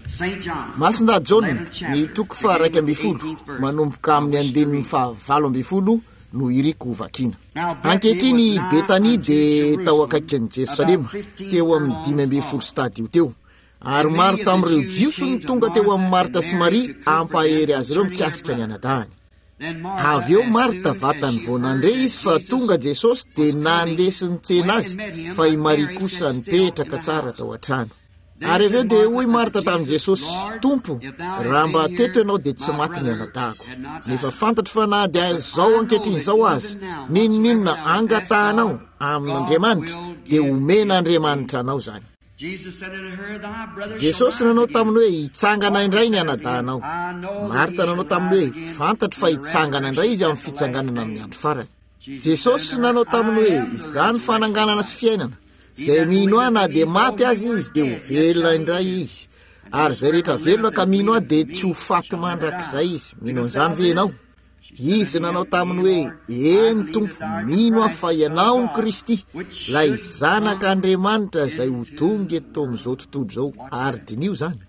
Masina John ny toko fa 1:12 manomboka amin'ny andinin'ny 7:20 no iriko vakina. Ankehitriny Betania de tao akaikin'ny Jerusalema teo amin'ny 5:10 stadio teo. Ary maro tamin'ireo jiosy ny tonga teo amin'ny Marta sy Maria ampahery azy ireo mikasika ny anadahany. Avy eo Marta vatany vao nandre izy fa tonga Jesosy de nandesy ny tsena azy fa i Maria kosa nipetraka tsara tao an-trano. Ary avy eo de hoy Marta tamin'i Jesosy, Tompo, raha mba teto ianao de tsy maty ny anadahako. Nefa fantatro fa na de zao ankehitriny zao azy, ninonina angatahanao amin'Andriamanitra de omena Andriamanitra anao zany. Jesosy nanao taminy hoe hitsangana indray ny anadahanao. Marta nanao taminy hoe fantatro fa hitsangana indray izy amin'ny fitsanganana amin'ny andro farany. Jesosy nanao taminy hoe izany fananganana sy fiainana. Zay mino ahy na de maty azy izy de ho velona indray izy. Ary zay rehetra velona ka mino ahy de tsy ho faty mandrakizay izy. Mino an'izany ve ianao? Izy nanao taminy hoe eny Tompo, mino aho fa ianao ny Kristy, lay zanak'Andriamanitra zay ho tonga eto amin'izao tontolo zao, ary dinio zany.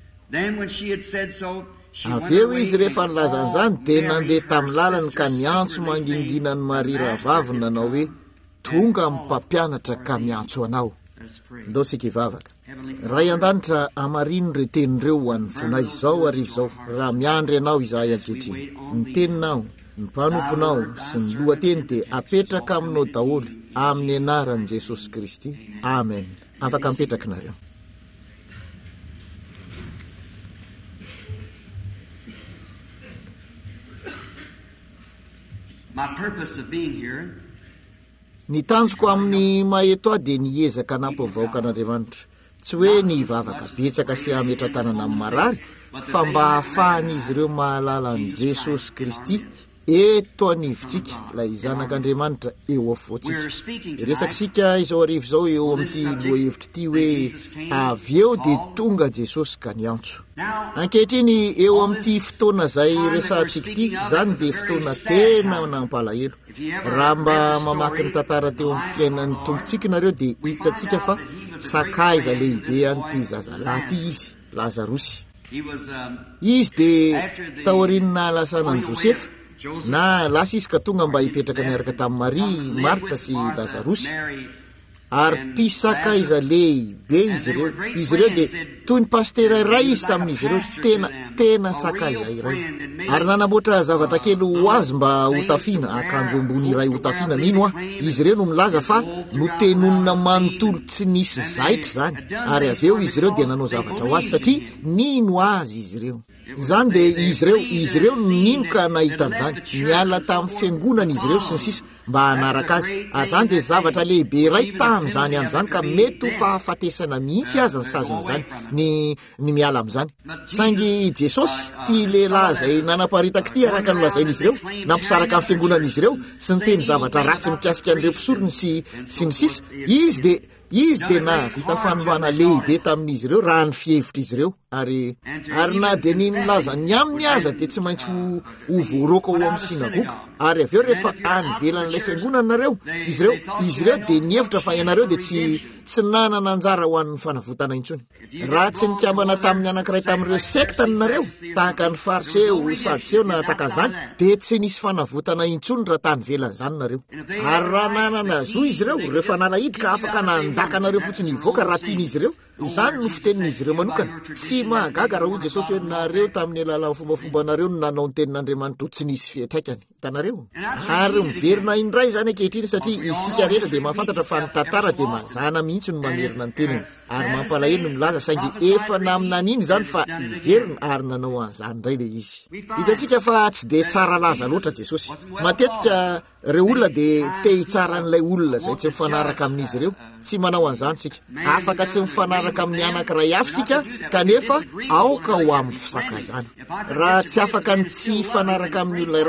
Avy eo izy rehefa nilaza an'izany de nandeha tamin'ny lalany ka niantso mangingina ny Maria rahavaviny nanao hoe tonga amin'ny mpampianatra ka miantso anao. Ndao sika hivavaka. Ray an-danitra amarino ireo tenin'ireo ho an'ny fonay zao arivo zao. Raha miandry ianao izahay ankehitriny, ny teninao, ny mpanomponao sy ny lohateny de apetraka aminao daholo amin'ny anaran'i Jesosy Kristy. Amen. Afaka mipetraka nareo. My purpose of being here ny tanjoko amin'ny maheto ahy de niezaka anampavahoaka an'Andriamanitra, tsy hoe ny vavaka betsaka sy ametra tanana amin'ny marary, fa mba hahafahan'izy ireo mahalala an'i Jesosy Kristy eto anivontsika, ilay zanak'Andriamanitra eo afovoantsika. Resaka sika izao arivo zao eo amin'ity lohahevitra ity hoe avy eo de tonga Jesosy ka niantso. Ankehitriny eo amin'ity fotoana zay resantsika ity, zany de fotoana tena nampalahelo. Raha mba mamaky ny tantara teo amin'ny fiainan'ny tompontsika nareo de hitantsika fa sakaiza lehibe an'ity zazalahy ity izy, Lazarosy. Izy de taorian'ny lasanan'i Josefa, na lasa izy ka tonga mba hipetraka miaraka tamin'i Maria, Marta sy Lazarosy. Ary mpisakaiza lehibe izy ireo. Izy ireo de toy ny pastera iray izy tamin'izy ireo, tena sakaiza iray. Ary nanamboatra zavatra kely ho azy mba ho tafiana, akanjo ambony iray ho tafiana. Mino aho, izy ireo no milaza fa no tenonina manontolo tsy nisy zaitra zany. Ary avy eo izy ireo de nanao zavatra ho azy satria nino azy izy ireo. Zany de izy ireo nino ka nahita an'izany, miala tamin'ny fiangonana izy ireo sy ny sisa mba hanaraka azy. Ary zany de zavatra lehibe iray tamin'izany androany ka mety ho fahafatesana mihitsy azy ny sazan'izany ny miala amin'izany. Saingy Jesosy ty lehilahy zay nanaparitaka ty araka ny lazain'izy ireo, nampisaraka amin'ny fiangonan'izy ireo sy ny teny zavatra ratsy mikasika an'ireo mpisorony sy ny sisa, izy de na vita fanomana lehibe tamin'izy ireo raha ny fihevitra izy ireo. Ary na de ny milaza ny amin'ny aza de tsy maintsy ho voaroka ao amin'ny sinagoga. Ary avy eo rehefa anivelan'ilay fiangonanareo, izy ireo de nihevitra fa ianareo de tsy nanana anjara ho an'ny fanavotana intsony. Raha tsy nikambana tamin'ny anankiray tamin'ireo sektanareo, tahaka ny fariseo, sadiseo na takazany, de tsy nisy fanavotana intsony raha tany velan'izany nareo. Ary raha nanana zo izy ireo, rehefa nalahidi ka afaka nandaka nareo fotsiny hivoaka raha tian'izy ireo. Izany no fitenin'izy ireo manokana. Tsy mahagaga raha hoy Jesosy hoe nareo tamin'ny alalan'ny fombafombanareo no nanao ny tenin'Andriamanitra ho tsy nisy fiantraikany. Hitanareo? Ary miverina indray zany ankehitriny satria isika rehetra de mahafantatra fa ny tantara de mazana mihitsy no mamerina ny teniny. Ary mampalahelo no milaza saingy efa naminaniny zany fa iverina ary nanao an'izany indray le izy. Hitantsika fa tsy de tsara laza loatra Jesosy. Matetika reo olona de te hitsara an'ilay olona zay tsy mifanaraka amin'izy ireo. Tsy manao an'izany sika. Afaka tsy mifanaraka amin'ny anankiray hafa sika kanefa aoka ho amin'ny fisakazana. Raha tsy afaka ny tsy fanaraka amin'ny olona iray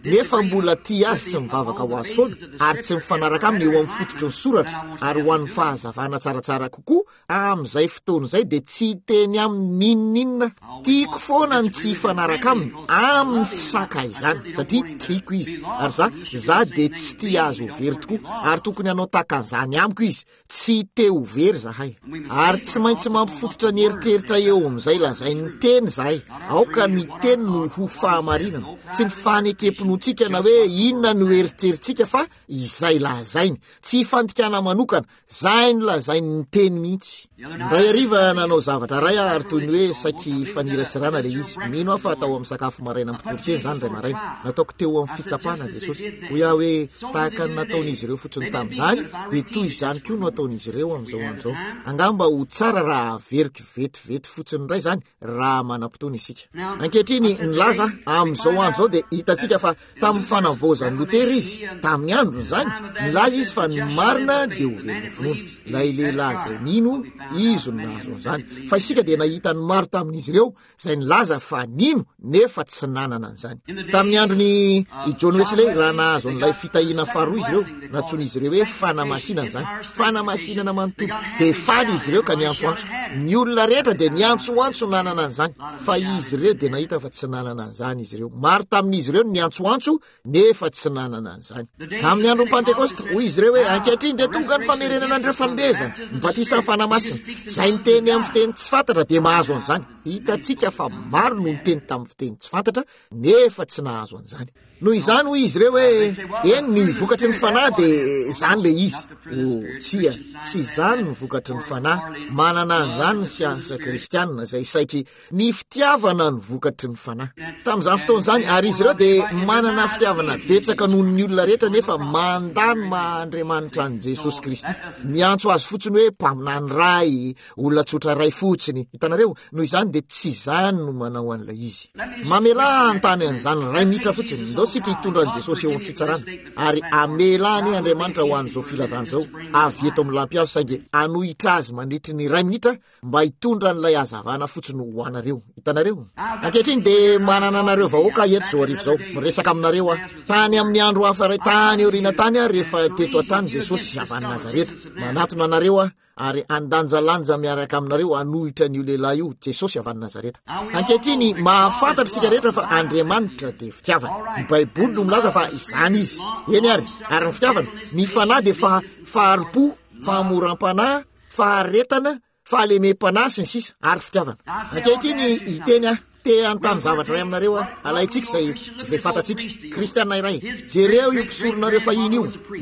nefa mbola ty azy sy mivavaka ho azy foana ary tsy mifanaraka aminy eo amin'ny fototry ny soratra ary ho an'ny fahazavana tsaratsara kokoa amin'izay fotoana izay dia tsy teny amin'ny ninninina tiako foana ny tsy hifanaraka aminy amin'ny fisaka izany satria tiako izy ary za dia tsy tia azy ho very tokoa ary tokony hanao takan'izany amiko izy tsy te ho very zahay ary tsy maintsy mampifototra ny eritreritra eo amin'izay lazay ny teny zahay aoka ny teny no ho fahamarinana tsy ny fanekempinontsika na hoe inona no eritrerintsika fa izay lazainy tsy fantikana manokana zay no lazainy ny teny mihitsy ndray ariva nanao zavatra ray ary toy ny hoe saiky faniratsirana le izy mino aho fa atao amin'ny sakafo maraina ampitoroteny zany ray maraina nataoko teo amin'ny fitsapana Jesosy ho iaho hoe tahaka ny nataon'izy ireo fotsiny tamin'izany dia toy izany koa no ataon'izy ireo amin'izao andro zao angamba ho tsara raha veriko vetivety fotsiny indray zany raha manam-potoana isika ankehitriny nilaza amin'izao andro zao dia hitantsika fa tamin'ny fanavozan'ny Lotera izy tamin'ny androny zany nilaza izy fa ny marina dia ho velony finoana ilay lehilahy zay nino izy no nahazo an'izany fa isika dia nahita ny maro tamin'izy ireo zay nilaza fa nino nefa tsy nanana an'izany tamin'ny androny John Wesley raha nahazo an'ilay fitahiana faharoa izy ireo natson'izy ireo hoe fanamasinana zany fanamasinana manontolo dia faly izy ireo ka niantsoantso ny olona rehetra dia niantsoantso nanana an'izany fa izy ireo dia nahita fa tsy nanana an'izany izy ireo maro tamin'izy ireo niantsoantso nefa tsy nanana an'izany tamin'ny andron'ny Pentekosta hoy izy ireo hoe ankehitriny dia tonga ny famerenana andreo fanomezana ny batisa ny fanamasina zay miteny amin'ny fiteny tsy fantatra dia mahazo an'izany hitantsika fa maro no niteny tamin'ny fiteny tsy fantatra nefa tsy nahazo an'izany noho izany hoy izy ireo hoe eny ny vokatry ny fanahy dia zany le izy tsia tsy zany ny vokatry ny fanahy manana an'izany ny siansa kristianina zay saiky ny fitiavana ny vokatry ny fanahy tamin'izany fotoana zany ary izy ireo dia manana fitiavana betsaka noho ny olona rehetra nefa mandany mahandriamanitra ny Jesosy Kristy miantso azy fotsiny hoe mpaminany ray olona tsotra ray fotsiny hitanareo noho izany dia tsy zany no manao an'ilay izy mamela antany an'izany ray minitra fotsiny sika hitondra an' Jesosy eo amin'ny fitsarana ary amelany Andriamanitra ho an'izao filazana zao avy eto amin'ny lampiazo saingy anohitra azy mandritry ny ray minitra mba hitondra n'ilay hazavana fotsiny ho anareo hitanareo ankehitriny dia manana anareo vahoaka eto zao arivo zao miresaka aminareo tany amin'ny andro hafa ray tany eorina tany rehefa teto atany Jesosy avany Nazareta manatona anareo ary andanjalanja miaraka aminareo anohitra n'io lehilahy io Jesosy avany Nazareta ankehitriny mahafantatra sika rehetra fa Andriamanitra dia fitiavana ny Baiboly no milaza fa izany izy eny ary ny fitiavana ny fanahy dia faharopo fahamoram-panahy faharetana fahalemem-panahy sy ny sisa ary fitiavana ankehitriny hiteny te antany zavatra ray aminareo alaitsika zay fantatsika kristianina iray jereo io mpisoronareo fa iny io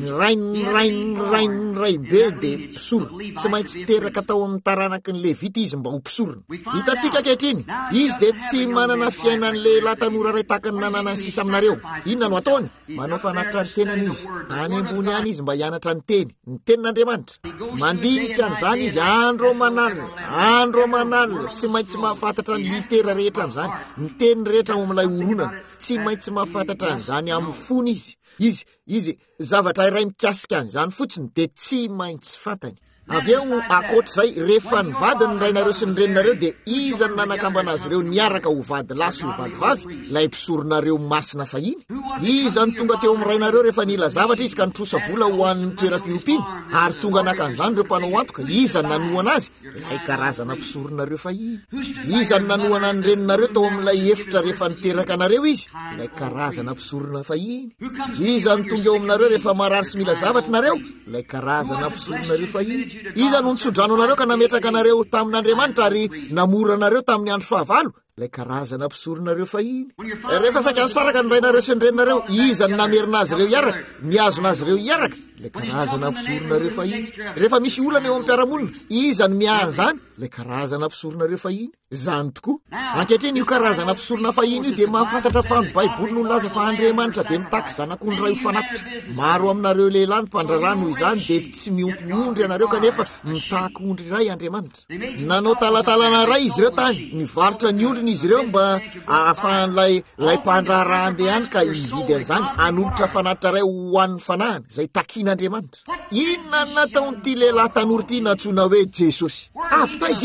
ny raimbe dia mpisoro tsy maintsy teraka tao amin'ny taranaky ny Levita izy mba ho mpisorona hitantsika ankehitriny izy dia tsy manana fiainany lehilahy tanora ray tahaka ny nanana ny sisa aminareo inona no ataony manao fanatitra ny tenany izy any ambony any izy mba hianatra ny tenin'Andriamanitra mandinika an'izany izy andro manalina tsy maintsy mahafantatra ny litera rehetra zany ny teny rehetra amin'ilay oronana tsy maintsy mahafantatra an'izany amin'ny fony izy zavatra iray mikasika an'izany fotsiny dia tsy maintsy fantany avy eo akoatr'izay rehefa nivady ny rainareo sy ny reninareo dia iza ny nanakambana azy ireo niaraka ho vady lahy sy ho vady vavy ilay mpisoronareo masina fahiny iza ny tonga teo amin'ny rainareo rehefa nila zavatra izy ka nitrosa vola ho an'ny toeram-piompiana ary tonga nakan'izany ireo mpanao antoka iza ny nanohana azy ilay karazana mpisoronareo fahiny iza ny nanohana ny reninareo tao amin'ilay efitra rehefa niteraka anareo izy ilay karazana mpisorona fahiny iza ny tonga eo aminareo rehefa marary sy mila zavatra nareo ilay karazana mpisoronareo fahiny iza no nitsodrano anareo ka nametraka anareo tamin'Andriamanitra ary namora anareo tamin'ny andro fahavalo ilay karazana mpisoronareo fahiny rehefa saika nisaraka ny rainareo sy ny reninareo iza ny namerina azy ireo iaraka niazona azy ireo iaraka ilay karazana mpisoronareo fahiny rehefa misy olana eo amin'ny mpiaramonina iza ny miahazany ilay karazana mpisoronareo fahiny zany tokoa ankehitriny io karazana mpisorona fahiny io dia mahafantatra fa ny Baiboly no laza fa Andriamanitra dia mitaky zanak'ondry ray ho fanatitra maro aminareo lehilahy ny mpandrarah noho izany dia tsy miompy-ondry anareo kanefa mitaky ondry ray Andriamanitra nanao talatalana ray izy ireo tany nivarotra ny ondriny izy ireo mba ahafahan'ilay mpandrarah andeha any ka hividy an'izany anolotra fanatitra ray ho an'ny fanahany zay takian'Andriamanitra inona ny nataon'ity lehilahy tanora ity natsoina hoe Jesosy avy taiza izy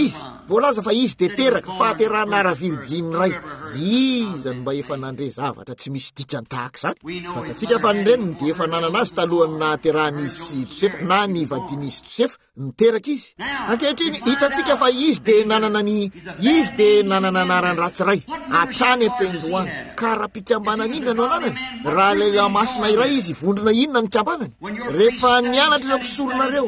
voalaza fa izy de teraka fahaterahana ara-virjiny ray izany mba efa nandre zavatra tsy misy dikantahaka zany fantatsika fa nyreniny de efa nanana azy talohany nahaterahan'izy Josefa na nivadian'izy Josefa niteraka izy ankehitriny hitatsika fa izy de nanana anarany ratsiray atrany ampendoany ka raha mpikambanany inona no ananany raha le masina iray izy vondrona inona ny kambanany rehefa nianatra ireo mpisoronareo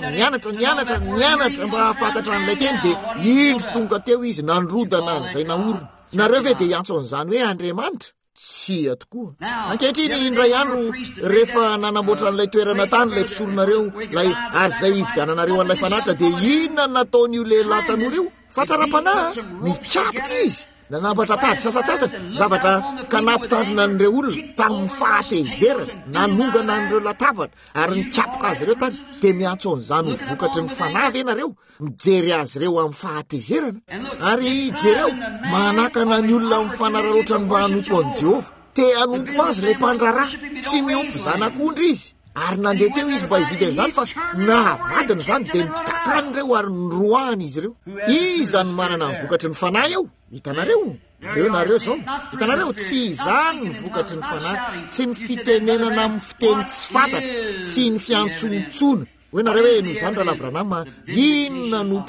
nianatra mba hafantatra an'ilay teny de indro tonga teo izy nandrodana zay naorona nareo ve de iantson'izany hoe Andriamanitra tsy tokoa ankehitriny indray andro rehefa nanamboatra an'ilay toerana tany lay mpisoronareo lay ary zay ividiananareo an'ilay fanatra de inona nataon'io lehilahy tanora io fa tsara-panahy mikapoka izy nanambatra tady sasatsasany zavatra kanapitandrina an'ireo olona tamin'ny fahatezerana nanongana an'ireo latabatra ary nikapoka azy ireo tany de miantson'izany ho vokatry ny fanavy ianareo mijery azy ireo amin'ny fahatezerana ary jereo manakana ny olona amin'ny fanararoatra ny mba hanompo an'i Jehova te hanompo azy lay mpandrarà tsy miompy zanak'ondry izy ary nandeha teo izy mba hividy an'izany fa nahavadina zany de nitakan'ireo ary nyroahany izy ireo izany manana ny vokatry ny fanahy eo hitanareo nareo zao hitanareo tsy izany ny vokatry ny fanahy tsy ny fitenenana amin'ny fiteny tsy fantatra sy ny fiantsontsona hoe nareo hoe noho izany Rahalahy-Branama inona ny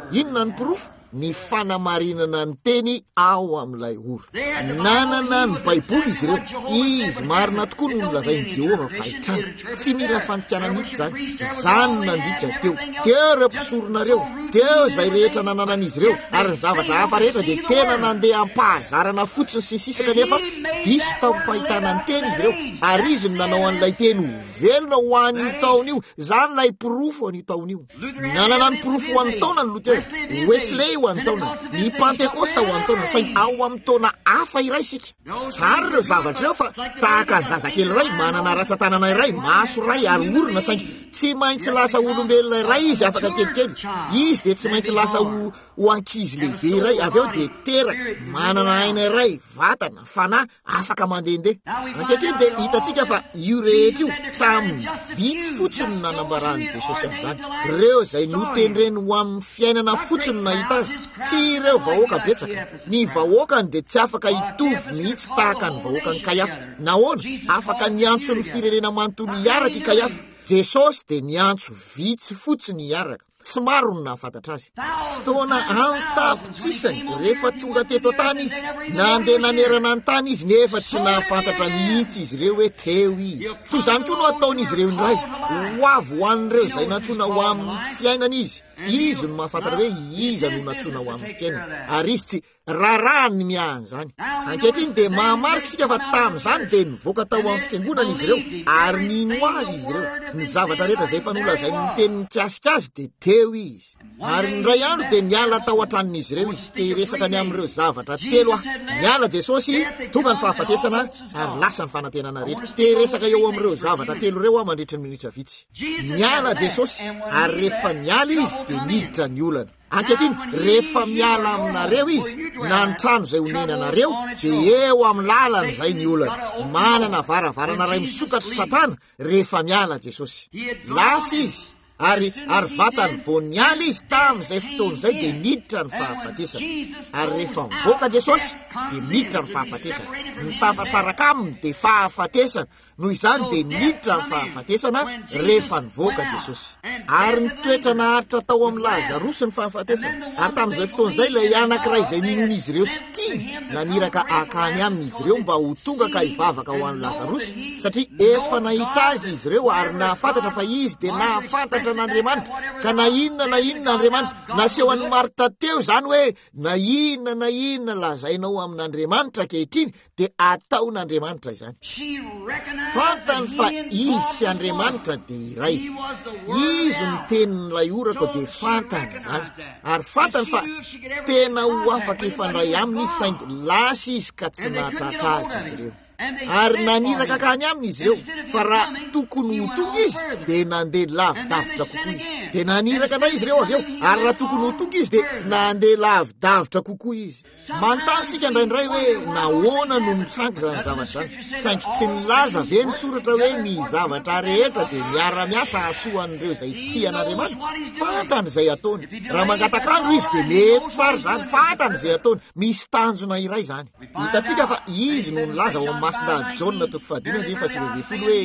porofo ny fanamarinana ny teny ao amin'ilay ora nanana ny baiboly izy ireo izy marina tokoa no nolazain'i Jehova fa hitranga tsy mila fandikana mihitsy zany nandika teo ireo mpisoronareo teo zay rehetra nananan'izy ireo ary ny zavatra hafa rehetra de tena nandeha ampahazarana fotsiny sy sisa kanefa diso tamin'ny fahitana ny teny izy ireo ary izy no nanao an'ilay teny ho velona ho an'io taona io zany lay porofo an'io taona io nanana ny porofo ho an'ny taona ny Lutera Wesley ho an'ny taona ny Pentecosta ho an'ny taona saingy ao amin'ny taona hafa iray sika tsara ireo zavatra ireo fa tahaka ny zazakely iray manana ratsan-tanana iray maso ray ary orona saingy tsy maintsy lasa olombelona iray izy afaka kelikely izy de tsy maintsy lasa ho ankizy lehibe iray avy eo de teraka manana aina iray vatana fanahy afaka mandehandeha ankehitriny de hitatsika fa io rehetra io tamin'ny vitsy fotsiny nanambarany Jesosy amin'izany ireo zay notendreny ho amin'ny fiainana fotsiny nahita azy tsy ireo vahoaka betsaka ny vahoakany de tsy afaka hitovy mihitsy tahaka ny vahoakany Kaiafa nahoana afaka niantso ny firenena manontolo hiaraka i Kaiafa Jesosy de niantso vitsy fotsiny hiaraka tsy maro ny nahafantatra azy fotoana antapitrisany rehefa tonga teto tany izy nandeha nanerana ny tany izy nefa tsy nahafantatra mihitsy izy ireo hoe teo izy toy izany koa no ataon'izy ireo indray ho avy ho an'ireo zay natsoina ho amin'ny fiainana izy no mahafantatra hoe iza no natsoina ho amin'ny fiainana ary izy tsy rarahany miahany zany ankehitriny de mahamarika sika fa tamin'izany de nivoaka tao amin'ny fiangonana izy ireo ary nino azy izy ireo ny zavatra rehetra zay efa nolazay ny teny mikasika azy de teo izy ary ndray andro de niala tao an-tranon'izy ireo izy te resaka ny amin'ireo zavatra telo niala Jesosy tonga ny fahafatesana ary lasa ny fanantenana rehetra te resaka eo amin'ireo zavatra telo ireo mandritra ny minitra vitsy niala Jesosy ary rehefa niala izy de niditra ny olana ankehitriny rehefa miala aminareo izy na ny trano zay honenanareo de eo amin'ny lalany zay ny olana manana varavarana ray misokatra Satana rehefa miala Jesosy lasa izy ary vatany vo niala izy tamin'izay fotoana zay de niditra ny fahafatesana ary rehefa mivoaka Jesosy de niditra ny fahafatesana ny tafasaraka aminy de fahafatesana noho izany de niditra ny fahafatesana rehefa nivoaka Jesosy ary nitoetra naharitra tao amin'ny Lazarosy ny fahafatesana ary tamin'izay fotoana zay ilay anankiray zay ninon'izy ireo sy tiany naniraka akany amin'izy ireo mba ho tonga ka hivavaka ho an'ny Lazarosy satria efa nahita azy izy ireo ary nahafantatra fa izy de nahafantatra n'Andriamanitra ka na inona Andriamanitra naseho an'ny Marta teo zany hoe na inona lazainao amin'Andriamanitra kehitriny de ataon'Andriamanitra izany fantany fa izy sy Andriamanitra de iray izy ny tenin'ilay orako de fantany zany ary fantany fa tena ho afaka ifandray aminy izy saingy lasa izy ka tsy nahatratra azy izy ireo ary naniraka akany aminy izy ireo fa raha tokony ho tonga izy de nandeha lavidavitra kokoa izy de naniraka na izy reo avy eo ary raha tokony ho tonga izy de nandeha lavidavitra kokoa izy manontany sika indraindray hoe nahoana no mitsangy zany zavatra zany saingy tsy nilaza ve ny soratra hoe ny zavatra rehetra de miara-miasa asoan'ireo izay tian'Andriamanitra fantany izay ataony raha mangatakandro izy de mety tsara zany fantany izay ataony misy tanjona iray zany hitantsika fa izy no nilaza ao amin'ny masina Jaona toko 5:20 hoe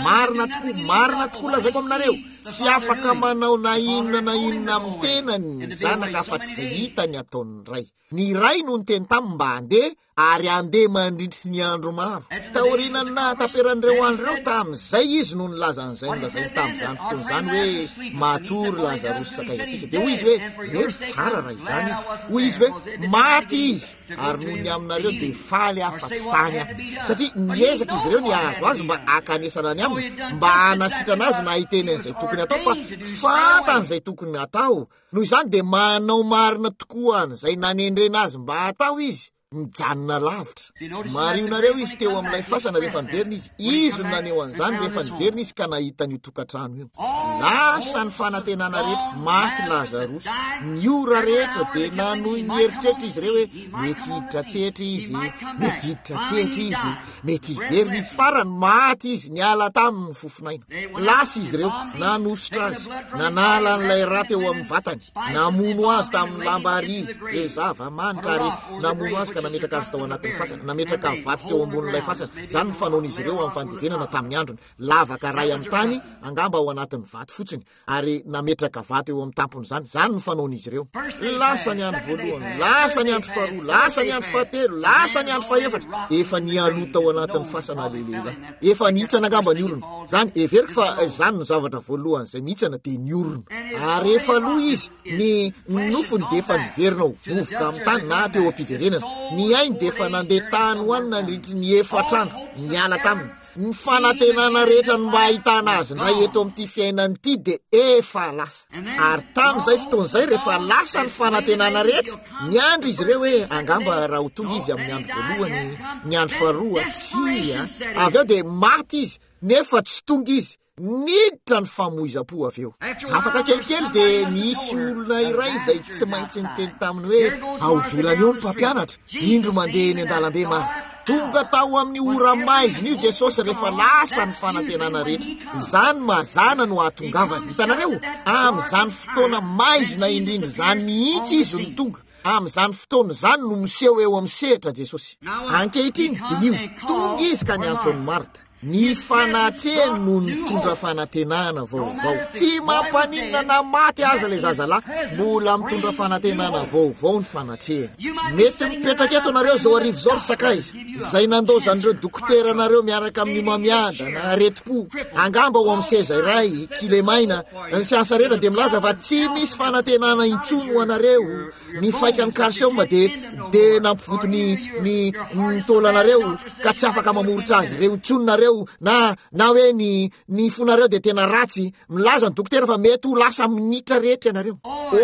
marina tokoa lazaiko aminareo tsy afaka manao na inona amin'ny tenany ny zanaka fa tsy izay hitany ataony ray ny ray no ny teny taminy mba handeha ary andeha mandritry ny andro maro taorianany nahataperan'ireo andro reo tamin'izay izy no nilaza an'izay nolazainy tamin'izany fotoana izany hoe matory Lazarosy sakay atsika de hoy izy hoe tsara raha izany izy hoy izy hoe maty izy ary noho ny aminareo de faly afa tsy tany satria niezaka izy ireo niazo azy mba akanesana ny aminy mba hanasitrana azy na hiteny an'izay tokony atao fa fantan'izay tokony atao noho izany de manao marina tokoa an'izay nanendrena azy mba atao izy mijanona lavitra marionareo izy teo amin'ilay fasana rehefa niverina izy no naneo an'izany rehefa niverina izy ka nahita ny tokantrano io lasa ny fanantenana rehetra maty Lazarosy ny ora rehetra de nanohy ny heritreritra izy ireo hoe mety hiditra tsetra izy mety hiditra tsetra izy mety hiverina izy farany maty izy niala tamin'ny fofinaina lasa izy ireo nanositra azy nanala n'ilay raha teo amin'ny vatany namono azy tamin'ny lamba ariry reo zava-manitra ary namono azy nametraka azy tao anatin'ny fasana nametraka vato teo ambonin'ilay fasana zany ny fanaon'izy ireo amin'ny fandevenana tamin'ny androny lavaka ray amin'ny tany angamba ao anatin'ny vato fotsiny ary nametraka vato eo amin'ny tampony zany ny fanaon'izy ireo lasa ny andro voalohany lasa ny andro faharoa lasa ny andro fahatelo lasa ny andro fahaefatra efa nialota ao anatin'ny fasana lehilehilahy efa nitsana angamba ny orona zany everiko fa zany no zavatra voalohany zay nitsana de ny orona ary efa aloha izy ny nofony de efa niverina ho vovoka amin'ny tany na teo am-piverenana ny ainy de efa nandeha tany hoanina nritry ny efatrandro niala taminy ny fanantenana rehetra no mba ahitana azy ndray eto amin'ity fiainany ity de efa lasa ary tamin'izay fotoan'izay rehefa lasa ny fanantenana rehetra ny andro izy ireo hoe angamba raha ho tonga izy amin'ny andro voalohany ny andro faharoa tsia avy eo de maty izy nefa tsy tonga izy niditra ny famoiza-po avy eo afaka kelikely de nisy olona iray izay tsy maintsy niteny taminy hoe ao velany eo ny mpampianatra indro mandeha eny an-dalambe marika tonga tao amin'ny ora maiziny io Jesosy rehefa lasa ny fanantenana rehetra zany mazana no ahatongavany hitanareo amin'izany fotoana maizina indrindra zany mihitsy izy no tonga amin'izany fotoana zany no miseho eo amin'ny sehatra Jesosy ankehitriny dinio tonga izy ka niantso any Marta ny fanatrehany no nitondra fanantenana vaovao tsy mampaninona na maty aza le zazalahy mbola mitondra fanantenana vaovao ny fanatrehany mety mipetraka eto anareo zao arivo zao ry sakay zay nandozan'ireo dokotera anareo miaraka amin'ny mamiada na areti-po angamba ho amin'ny seza iray kilemaina ny siansa rehetra de milaza fa tsy misy fanantenana intsono anareo ny faikany calcium de nampivoto ny tolanareo ka tsy afaka mamoritra azy reo intsononareo na hoe ny fonareo de tena ratsy milaza ny dokotera fa mety ho lasa minitra rehetra ianareo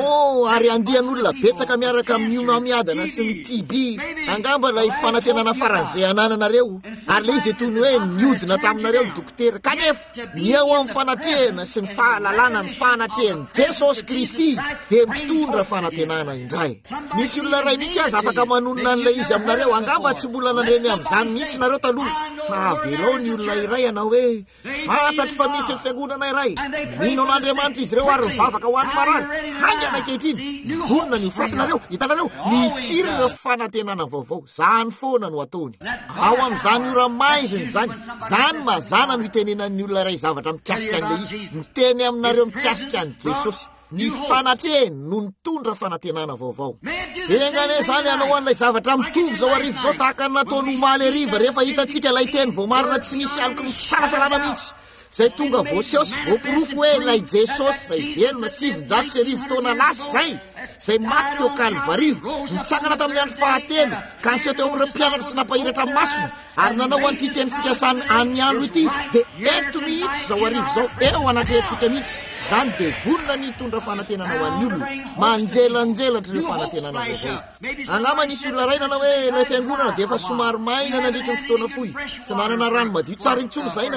ary andian'olona betsaka miaraka amin'ny mamiadana sy ny TB angamba lay fanantenana faran'izay anananareo ary le izy de toy ny hoe niodina taminareo ny dokotera kanefa ny eo amin'ny fanatrehana sy ny fahalalana ny fanatrehany Jesosy Kristy de mitondra fanantenana indray misy olona ray mihitsy azy afaka manonona an'ilay izy aminareo angamba tsy mbola nandreny amin'izany mihitsy nareo taloha fa avelao ny olona iray ianao hoe fantatro fa misy ny fiangonana iray mino an'Andriamanitra izy ireo ary mivavaka ho an'ny marary haingana ankehitriny vonona ny fatinareo hitanareo mitsiry ireo fanantenana vaovao zany foana no ataony ao amin'izany ora maiziny zany mazana no hitenenan'ny olona iray zavatra mikasika an'le izy miteny aminareo mikasika an'i Jesosy ny fanatrehany no nitondra fanantenana vaovao engane zany anao an'ilay zavatra mitovy zao arivo zao tahaka nataony omaly ariva rehefa hitantsika lay teny voamarina tsy misy aloko misalasarana mihitsy zay tonga voaseho sy voapirofo hoe lay Jesosy zay velona 700 taona lasa zay maty teo Kalvari mitsangana tamin'ny andro fahatelo ka nseho teo amin'ireo mpianatra sy napahiratra masony ary nanao an'ity teny fikasany any andro ity dia eto mihitsy zao arivo zao eo anatrehantsika mihitsy zany dia vonona ny tondra fanantenana ho an'ny olona manjelanjelatra ireo fanantenana vaovao angamba nisy olona ray nanao hoe ilay fiangonana dia efa somary maina nandritry ny fotoana fohy sy nanana rano madio tsara intsony zay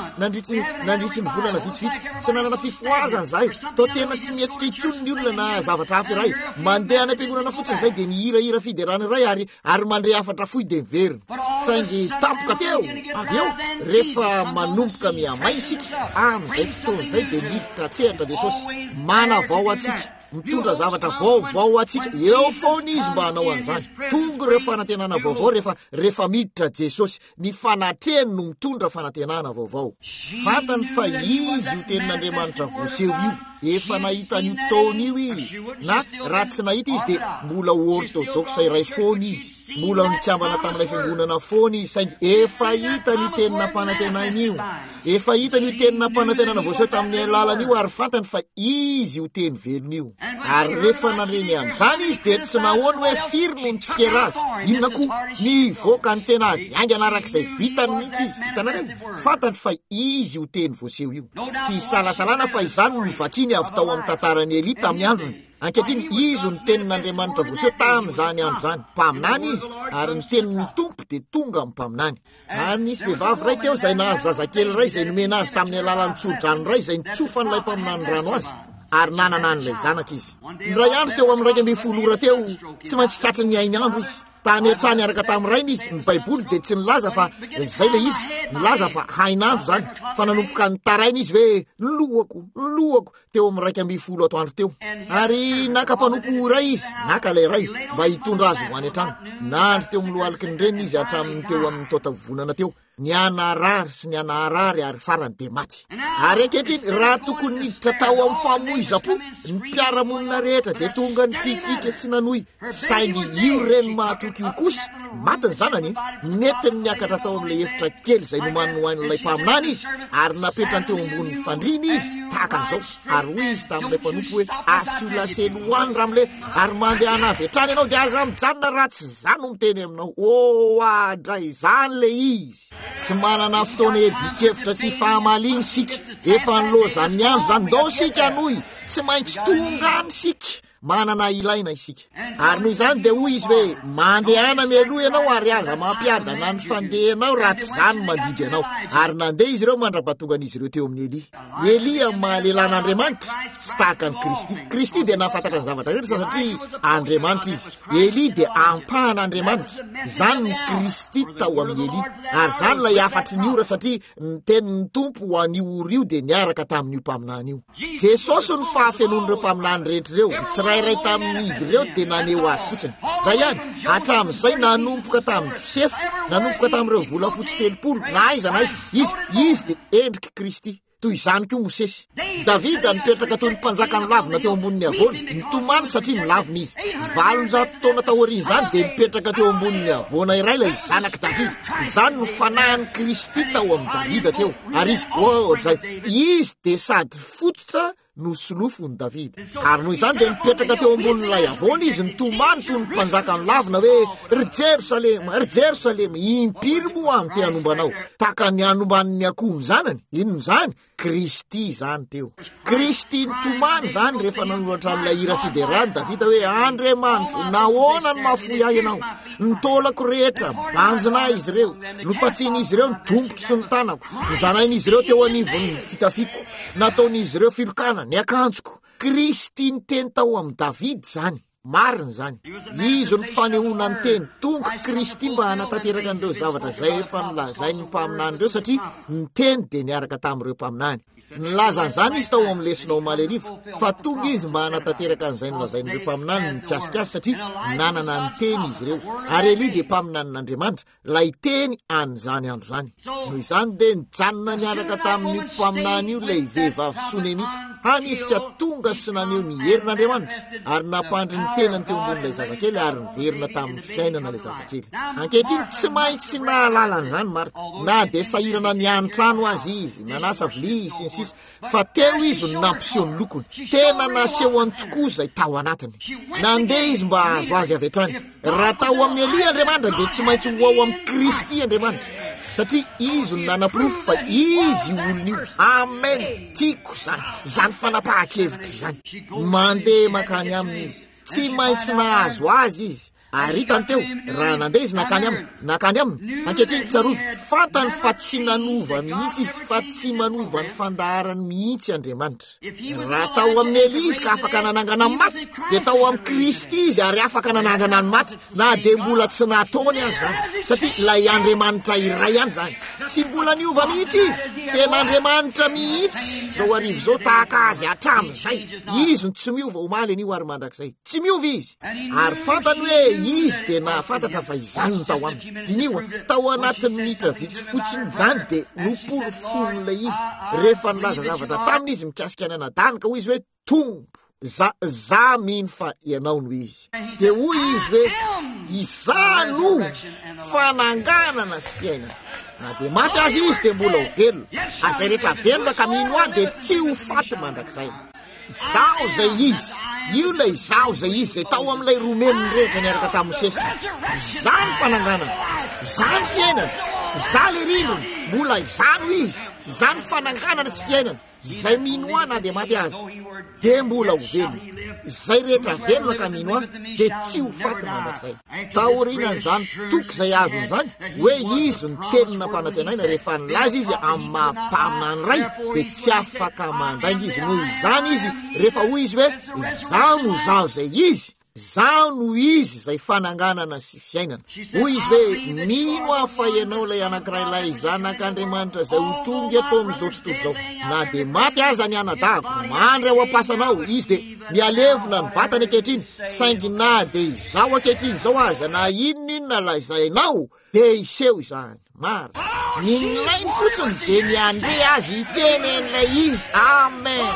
nandritry ny volana vitsivitsy sy nanana fifoazana zay tao tena tsy mihetsika itsony ny olona na zavatra hafa iray mandeha any am-piangonana fotsiny zay dia mihirahira fiderana iray ary mandre afatra fohy dia miverina saingy tampoka teo avy eo rehefa manomboka mihamay isika amin'izay fotoana zay dia miditra tsehatra Jesosy manavao atsika mitondra zavatra vaovao atsika eo foana izy mba hanao an'izany tonga ireo fanantenana vaovao rehefa miditra Jesosy ny fanatreny no mitondra fanantenana vaovao fantany fa izy io tenin'Andriamanitra voaseho io efa nahita an'io taona io izy na raha tsy nahita izy dia mbola ortodoksa iray foana izy mbola nikambana tamin'ilay fiangonana foana izy saingy efa hita ny tenina mpanantenana io efa hita ny tenina mpanantenana voaseho tamin'ny alalan'io ary fantany fa izy io teny velona io ary rehefa nandreny amin'izany izy dia tsy nahoany hoe firy no nitsikera azy inona koa ny voaka nitsena azy aingana arak'izay vitany mihitsy izy hitanareo fantany fa izy io teny voaseho io tsy salasalana fa izany no vakiny avy tao amin'ny tantarany Eli tamin'ny androny ankehitriny izy ny tenin'Andriamanitra voaseho tamin'izany andro zany mpaminany izy ary ny tenin'ny tompo dia tonga amin'ny mpaminany ary nisy vehivavy ray teo izay nahazo zazakely ray izay nomena azy tamin'ny alalan'ny tsodrano ray izay nitsofan''ilay mpaminany rano azy ary nanana an'ilay zanaka izy ndray andro teo amin'ny 2 ora teo tsy maintsy tratry ny ainy andro izy tany atsany araka tamin'irainy izy ny baiboly dia tsy nilaza fa zay le izy nilaza fa hainandro zany fa nanomboka nitarainy izy hoe nilohako teo amin'ny 2 atoandro teo ary naka mpanompo ray izy naka lay ray mba hitondra azy ho any an-trano nandry teo amin'ny loaliky ny reny izy hatramin'ny teo amin'ny taotavonana teo ny anarary sy ny anarary ary farany dia maty ary ankehitriny raha tokony niditra tao amin'ny famoiza-po ny mpiaramonina rehetra dia tonga ny kikika sy nanohy saingy io reny mahatoky io kosa matiny zanany netiny niakatra tao amin'ilay efitra kely izay nomaniny ho an'ilay mpaminany izy ary napetrany teo ambon'ny fandriny izy tahaka an'izao ary hoy izy tamin'ilay mpanompo hoe asolasely hoany ramle ary mandeha anavy hatrany ianao dia aza mijanona raha tsy zany no miteny aminao adray zany le izy tsy manana fotoana edikevitra sy fahamaliny sika efa nilozany ny andro zany ndao sika anohy tsy maintsy tonga any sika manana ilaina isika ary noho izany dia hoy izy hoe mandehana mialoha ianao ary aza mampiadana ny fandehanao raha tsy zany mandidy ianao ary nandeha izy ireo mandrapatongan'izy ireo teo amin'ny Eli amin'ny mahalelàn'Andriamanitra tsy tahaka ny Kristy dia nahafantatra ny zavatra rehetra satria Andriamanitra izy Eli dia ampahan'Andriamanitra zany ny Kristy tao amin'ny Eli ary zany lay afatry ny ora satria ny tenin'ny tompo ho an'io ora io dia niaraka tamin'io mpaminany io Jesosy ny fahafenon'ireo mpaminany rehetra ireo ray tamin'izy ireo dia naneho azy fotsiny zay ihany hatramin'izay nanomboka tamin'ny Josefa nanomboka tamin'ireo volafotsy 30 na aiza izy dia endriky Kristy toy izany koa Mosesy Davida nipetraka toy ny mpanjakany lavina teo ambonin'ny avony nitomany satria ny lavina izy 700 taona taoriana zany dia nipetraka teo ambonin'ny avona iray ilay zanaky Davida izany no fanahin'ny Kristy tao amin'ny Davida teo ary izy dia sady fototra no solofony Davida ary noho izany dia nipetraka teo ambonin'ilay avona izy nitomany toy ny mpanjakany lavina hoe ry Jerosalema impiry moa any te hanombanao tahaka ny hanomban'ny akoho ny zanany inony zany Kristy zany teo Kristy nitomany zany rehefa nanoratra n'ilay hira fiderany Davida hoe Andriamanitro nahoana ny mahafoy ahy ianao nitolako rehetra banjina izy ireo nofatsian'izy ireo ny tongotro sy ny tanako nizanain'izy ireo teo anivon'ny fitafiko nataon'izy ireo filokana ny akanjoko Kristy ny teny tao amin'ny Davida zany marina zany izy ny fanehoana ny teny tonga Kristy mba hanatanteraka an'ireo zavatra zay efa nilazainy ny mpaminany ireo satria ny teny dia niaraka tamin'ireo mpaminany nilazan'izany izy tao amin'ny lesonao malerivo fa tonga izy mba hanatanteraka an'izay nilazain'ireo mpaminany nikasikasy satria nanana ny teny izy ireo ary Eli dia mpaminan'Andriamanitra lay teny an'izany andro zany noho izany dia nijanona niaraka tamin'ny mpaminany io lay vehivavy Sonemita hanisika tonga sy naneho ny herin'Andriamanitra ary nampandry ny tenany teo ambonin'ilay zazakely ary niverina tamin'ny fiainana ilay zazakely. Ankehitriny tsy maintsy nahalalany Marta, na de sahirana ny an-trano azy izy, nanasa vilia sy ny sisa, fa teo izy no nampiseho ny lokony, tena nasehoany tokoa izay tao anatiny. Nandeha izy mba azo azy avy hatrany. Raha tao amin'ny Elia Andriamanitra dia tsy maintsy ho ao amin'ny Kristy Andriamanitra, satria izy no nanaporofo fa izy olona io. Amen. Tiako zany fanapahan-kevitra zany. Mandeha makany aminy izy, tsy maintsy nahazo azy izy. Ary hitany teo raha nandeha izy nakany aminy. Ankehitriny tsarovy fantany fa tsy nanova mihitsy izy, fa tsy manova ny fandaharany mihitsy Andriamanitra. Raha tao amin'ny Elia izy ka afaka nanangana ny maty, dia tao amin'ny Kristy izy ary afaka nanangana ny maty, na de mbola tsy nataony azy zany, satria lay Andriamanitra iray ihany zany. Tsy mbola niova mihitsy izy, tena Andriamanitra mihitsy zao arivo zao tahaka azy hatramin'izay. Izy no tsy miova omaly an'io ary mandrakizay, tsy miova izy. Ary fantany hoe izy dia nahafantatra fa izany no tao aminy. Dinio tao anatin'ny minitra vitsy fotsiny zany dia noporofon'ilay izy. Rehefa nilaza zavatra taminy izy mikasika ny anadanika hoy izy hoe tompo, za mino fa ianao no izy. Dia hoy izy hoe iza no fananganana sy fiainana. Na dia maty azy izy dia mbola ho velona. Azay rehetra velona ka mino ahy dia tsy ho faty mandrakizay. Zao zay izy, io lay zao zay izy zay tao amin'ilay romeminy rehetra niaraka tamin'ny Mosesy. Zany fananganana, zany fiainana, zany rindrina, mbola izano izy, zany fananganana sy fiainana. Zay mino ahy na dia maty azy dia mbola ho velona. Zay rehetra velona ka mino ahy dia tsy ho faty mandrakizay. Taorianan'izany toky zay azony zany hoe izy ny tenina mpanantenaina rehefa nilaza izy amin'ny maha-paminany ray dia tsy afaka mandainga izy. Noho izany izy rehefa hoy izy hoe zao no zao zay izy, zao no izy zay fananganana sy fiainana. Hoy izy hoe mino aho fa ianao lay anankiray lay zanak'Andriamanitra zay ho tonga eto amin'izao tontolo zao. Na dia maty aza ny anadahako, mandry ao ampasanao, izy dia mialevona ny vatany ankehitriny, saingy na dia izao ankehitriny zao aza na inona lazainao dia iseho izany. Mara ninlainy fotsiny dia miandre azy itenen'ilay izy. Amen.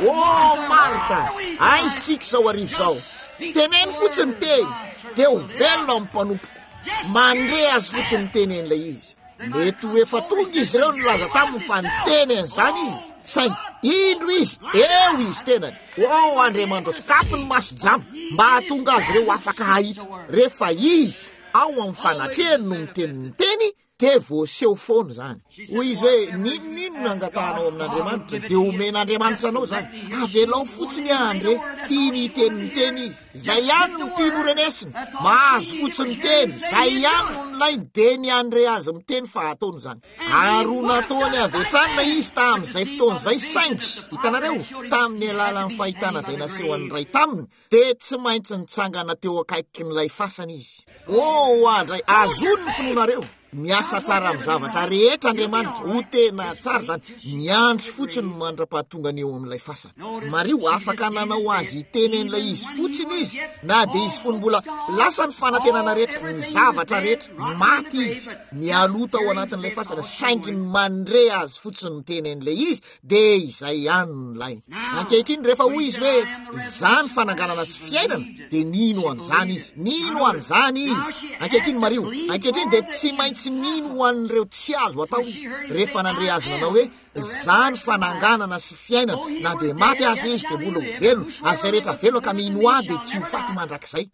O Marta, aisika zao arivo zao, teneny fotsiny teny dia ho velona amin'ny mpanompo. Mandre azy fotsiny tenen'ilay izy. Mety ho efa tonga izy ireo nilaza taminy fa niteneny zany izy, saingy indro izy eo izy tenany. O Andriamanitra, sokafony maso jamba mba hahatonga azy ireo afaka hahita. Rehefa izy ao amin'ny fanatrehany no miteny dia voaseho foana zany. Hoy izy hoe ninona angatanao amin'Andriamanitra dia omen'Andriamanitra anao zany. Avelao fotsiny andre, tia ny teny izy, zay ihany no tia norenesiny. Mahazo fotsiny teny, zay ihany no nolainy dia ny andre azy miteny fa ataony zany. Ary nataony avy hatrany izy tamin'izay fotoana zay, saingy hitanareo tamin'ny alalan'ny fahitana zay naseho an'ny ray taminy dia tsy maintsy nitsangana teo akaiky n'ilay fasana izy. O andray, azony ny finoanareo. Miasa tsara amin'ny zavatra rehetra Andriamanitra, ho tena tsara zany. Miandry fotsiny mandra-pahatonga ny eo amin'ilay fasana. Mario afaka nanao azy itenen'ilay izy fotsiny izy, na dia izy fony mbola lasa ny fanantenana rehetra, ny zavatra rehetra, maty izy, mialota ao anatin'ilay fasana, saingy ny mandre azy fotsiny ny tenen'ilay izy dia izay ihany ny lainy. Ankehitriny rehefa hoy izy hoe zany fananganana sy fiainana dia nino an'izany izy, nino an'izany izy. Ankehitriny Mario, ankehitriny dia tsy maintsy nino ho an'ireo tsy azo atao izy rehefa nandre azy nanao hoe zany fananganana sy fiainana, na dia maty azy izy dia mbola ho velona. Azay rehetra velona ka mino ahy dia tsy ho faty mandrakizay.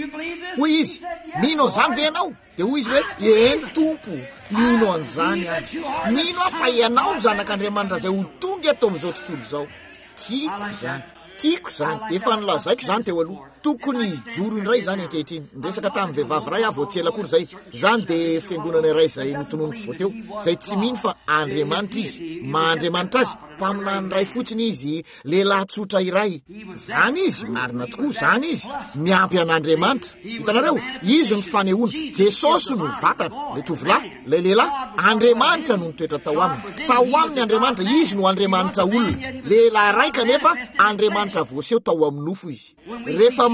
Hoy izy, mino an'izany ve ianao? Dia hoy izy hoe eny tompo, mino an'izany any. Mino aho fa ianao ny zanak'Andriamanitra zay ho tonga eto amin'izao tontolo izao. Tiako zany, efa nilazaiko zany teo aloha. Tokony joro indray zany ankehitriny. Niresaka tamin'ny vehivavy ray aho vao tsy ela akory zay. Zany dia fiangonana iray zay notononiko vao teo, zay tsy mino fa Andriamanitra izy, mahandriamanitra azy, mpaminany ray fotsiny izy, lehilahy tsotra iray. Zany izy, marina tokoa zany izy, miampy an'Andriamanitra. Hitanareo, izy ny fanehoana. Jesosy no vatana, le tovolahy, le lehilahy, Andriamanitra no nitoetra tao aminy. Tao aminy Andriamanitra, izy no Andriamanitra olona. Lehilahy ray kanefa Andriamanitra voaseho tao amin'ny nofo izy. Rehefa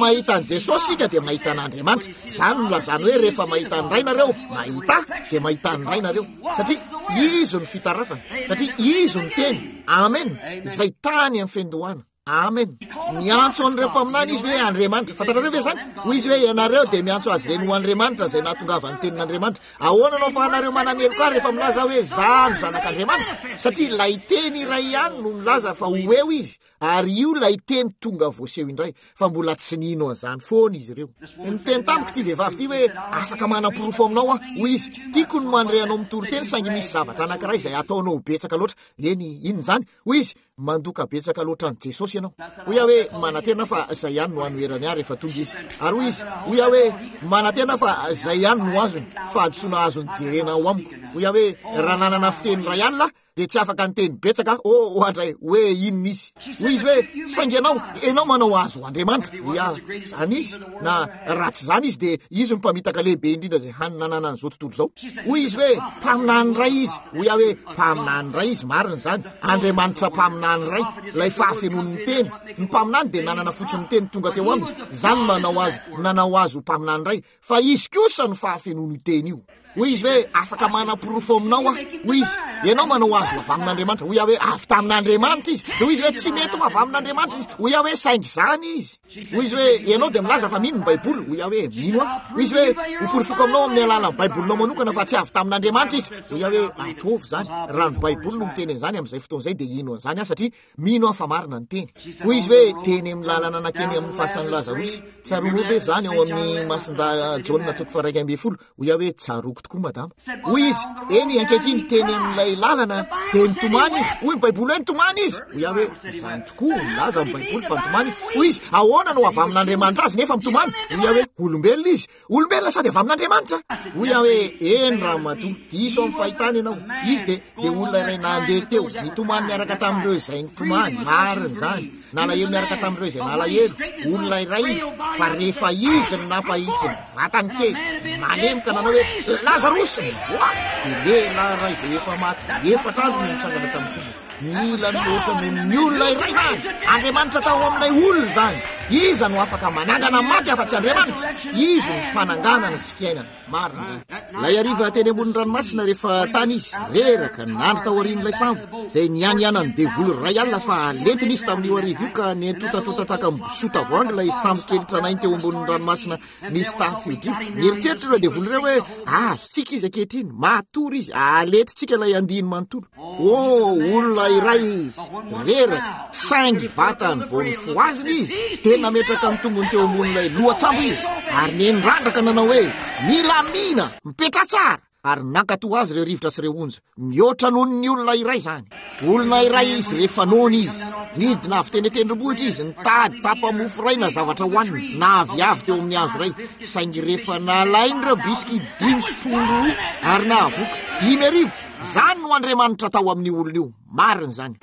mahita an Jesosy sika dia mahita an'Andriamanitra. Zany no lazany hoe rehefa mahita ny ray nareo mahita dia mahita ny ray nareo, satria izy ny fitarafana, satria izy ny teny. Amen. Izay tany amin'ny fendohana. Amen. Miantso an'ireo mpaminany izy hoe Andriamanitra. Fantatrareo ve zany? Hoy izy hoe ianareo dia miantso azy reny ho Andriamanitra izay nahatongava ny tenin'Andriamanitra. Ahoana anao fa anareo manamelo ka rehefa milaza hoe zany zanak'Andriamanitra? Satria ilay teny iray ihany no milaza fa ho eo izy, ary io ilay teny tonga voaseho indray, fa mbola tsy nino an'izany foana izy ireo. Ny teny tamiko ty vehivavy ty hoe afaka manam-porofo aminao hoy izy, tiako ny mandre anao mitory-teny saingy misy zavatra anankiray izay ataonao betsaka loatra. Eny inona zany? Hoy izy, mandoka betsaka loatra ny Jesosy ianao. Hoy aho hoe manantena fa zay ihany no anoherany ahy rehefa tonga izy. Ary hoy izy, hoy aho hoe manantena fa zay ihany no azony, fa adsoana azony jerena ao amiko. Hoy aho hoe raha nanana fiteny ray alina dia tsy afaka ny teny betsaka ohatra hoe inona izy. Hoy izy hoe saingy ianao manao azo Andriamanitra. Hoy aho zany izy, na raha tsy zany izy dia izy mipamitaka lehibe indrindra izay hananana an'izao tontolo izao. Hoy izy hoe mpaminany ray izy. Hoy aho hoe mpaminany ray izy, marina zany. Andriamanitra mpaminany ray, ilay fahafenon'ny teny. Ny mpaminany dia nanana fotsiny teny tonga teo aminy, zany nanao azo mpaminany ray, fa izy kosa ny fahafenon'ny teny io. Hoy izy hoe afaka manam-porofo aminao aho. Hoy izy ianao manao azo avy amin'Andriamanitra. Hoy aho hoe avy tamin'Andriamanitra izy. Dia hoy izy hoe tsy mety ho avy amin'Andriamanitra izy. Hoy aho hoe saingy zany izy. Hoy izy hoe ianao dia milaza fa mino ny Baiboly. Hoy aho hoe mino aho. Hoy izy hoe hoporofoko aminao amin'ny alalan'ny Baibolinao manokana fa tsy avy tamin'Andriamanitra izy. Hoy aho hoe atovy zany, raha ny Baiboly no miteny an'izany amin'izay fotoana izay dia ino an'izany aho, satria mino aho fa marina ny teny. Hoy izy hoe teny amin'ny lalana anakeny amin'ny fasan'ny Lazarosy. Tsaroanao ve zany ao amin'ny masinda Jaona toko 1:12? Hoy aho hoe tsaroko tokoa madama. Hoy izy eny ankehitriny teny amin'ilay lalana dia nitomany izy. Hoy ny Baiboly hoe nitomany izy. Hoy aho hoe zany tokoa milaza ny Baiboly fa nitomany izy. Hoy izy ahoana no avy amin'Andriamanitra azy nefa mitomany? Hoy aho hoe olombelona izy. Olombelona sady avy amin'Andriamanitra? Hoy aho hoe eny ramatoa, diso amin'ny fahitany ianao. Izy dia olona iray nandeha teo nitomany miaraka tamin'ireo izay nitomany, marina zany. Nalahelo miaraka tamin'ireo izay nalahelo. Olona iray izy, fa rehefa izy ny napahitsy ny vatany kely, malemika nanao hoe Lazarosy mivoaka. Dia lehilahy ray izay efa maty efatra andro no nitsangana tamin'ny tombo. Mila mihoatra noho ny olona iray zany. Andriamanitra tao amin'ilay olona zany. Iza no afaka manangana maty afa-tsy Andriamanitra? Izy ny fananganana sy fiainana. Marina zany. Lay ariva teny ambony ranomasina rehefa tany izy reraka nandry tao aorian'ilay sambo izay nianiana ny devoly ray alina fa lentiny izy tamin'io arivo io ka nentotatota taka sota voangy ilay sambo kely tranainy teo ambonin'ny ranomasina nisy tafio-drivotra. Nieritreritry ireo devoly ireo hoe azotsika izy ankehitriny, matory izy, aletitsika ilay andiny manontolo. Olona iray izy reraka saingy vatany vao nifo aziny izy, tena metraka ny tongony teo ambonin'ilay lohatsambo izy, ary nenrandraka nanao hoe milamina mipetra tsara, ary nankatoa azy ireo rivotra sy ireo onja. Mihoatra noho ny olona iray zany. Olona iray izy rehefa nony izy nidina avy teny tendrombohitra izy, nitady tapa-mofo ray na zavatra hoaniny, na aviavy teo amin'ny hazo ray, saingy rehefa nalainy ireo bisiky 5 sotrondro ary nahavoka 5 arivo. Zany no Andriamanitra tao amin'ny olona io. Marina zany.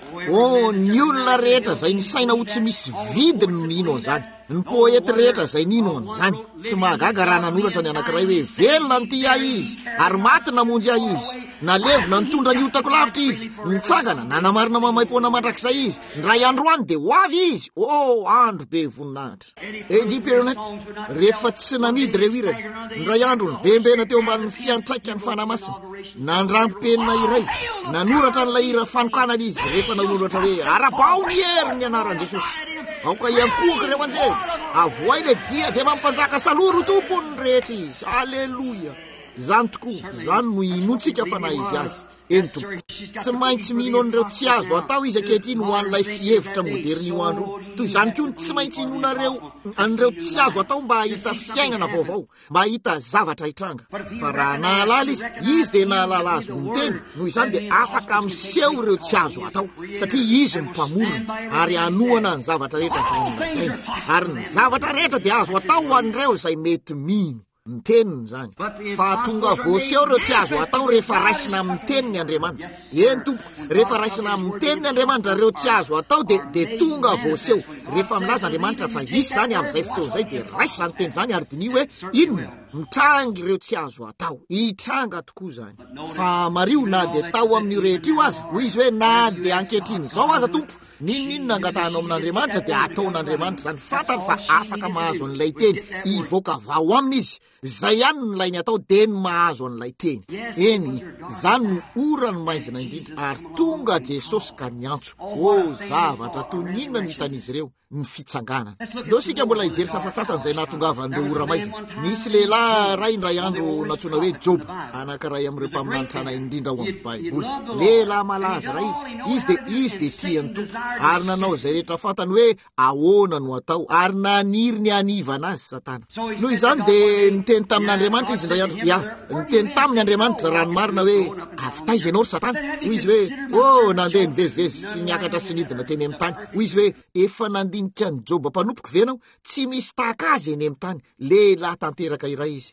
Ny olona rehetra izay ny saina ho tsy misy vidiny no nino an'izany. Ny poety rehetra izay nino an'izany. Tsy mahagaga raha nanoratra ny anankiray hoe velona ny ty ahy izy, ary maty namonjy ahy izy, nalevina nitondra ny otako lavitra izy, nitsangana nanamarina mamaim-poana mandrakizay izy, ndray andro any dia ho avy izy. Andro be voninahitra. Edi Peronet, rehefa tsy namidy ireo irany, ndray andro nivembena teo ambanin'ny fiantraika ny fanamasina, nandrampi-penina iray, nanoratra n'ilay hira fanokanana izy rehefa nanoratra hoe arabao ny hery ny anaran'i Jesosy. Aoka iankoaka ireo anjely, avoay le dia dia mampanjaka saloro tompony rehetra izy. Aleloia. Zany tokoa, zany no inontsika fa na izy azy. Eny tompo, tsy maintsy mino an'ireo tsy azo atao izy ankehitriny ho an'ilay fihevitra moderna io andro. Toy izany koa tsy maintsy inonareo an'ireo tsy azo atao mba hahita fiainana vaovao, mba hahita zavatra hitranga. Fa raha nahalala izy dia nahalala azo miteny. Noho izany dia afaka miseho ireo tsy azo atao, satria izy mpamorona ary anoana ny zavatra rehetra izay nolazainy. Ary ny zavatra rehetra dia azo atao ho an'ireo izay mety mino ny teniny zany. Fa tonga voaseho ireo tsy azo atao rehefa raisina amin'ny teniny Andriamanitra. Eny tompoko, rehefa raisina amin'ny teniny Andriamanitra ireo tsy azo atao dia tonga voaseho. Rehefa milaza Andriamanitra fa isy zany amin'izay fotoana izay dia raisina ny teny zany ary dinio hoe inona? mitrangy ireo tsy azo atao, hitranga tokoa zany. Fa mario na de tao amin'io rehetra io aza, hoy izy hoe na de ankehitriny zao aza tompo, ninona angatanao amin'Andriamanitra de ataon'Andriamanitra zany. Fantany fa afaka mahazo an'ilay teny, ivoaka vao aminy izy. Zay ihany no lainy atao de ny mahazo an'ilay teny. Eny, zany no ora ny maizina indrindra, ary tonga Jesosy ka niantso. Zavatra toninona no hitan'izy ireo ny fitsanganana. Deo sika mbola hijery sasasasany zay nahatongavan'ireo ora maizina. Nisy lehilahy ray indray andro natsoina hoe Job, anankiray amin'ireo mpaminanitrana indrindra ao amin'ny Baiboly. Lehilahy malaza ray izy de tiany tompo, ary nanao zay rehetra fantany hoe ahoana no atao, ary naniry ny anivana azy Satana. Noho izany de niteny tamin'Andriamanitra izy indray andro, niteny tamin'ny Andriamanitra raha ny marina hoe avitaiza ianao ry Satana. Hoy izy hoe nandeha nivezivezy sy niakatra sy nidina teny amin'ny tany. Hoy izy hoe efa nandinika ny Job mpanompoka venao, tsy misy tahaka azy eny amin'ny tany. Lehilahy tanteraka iray izy.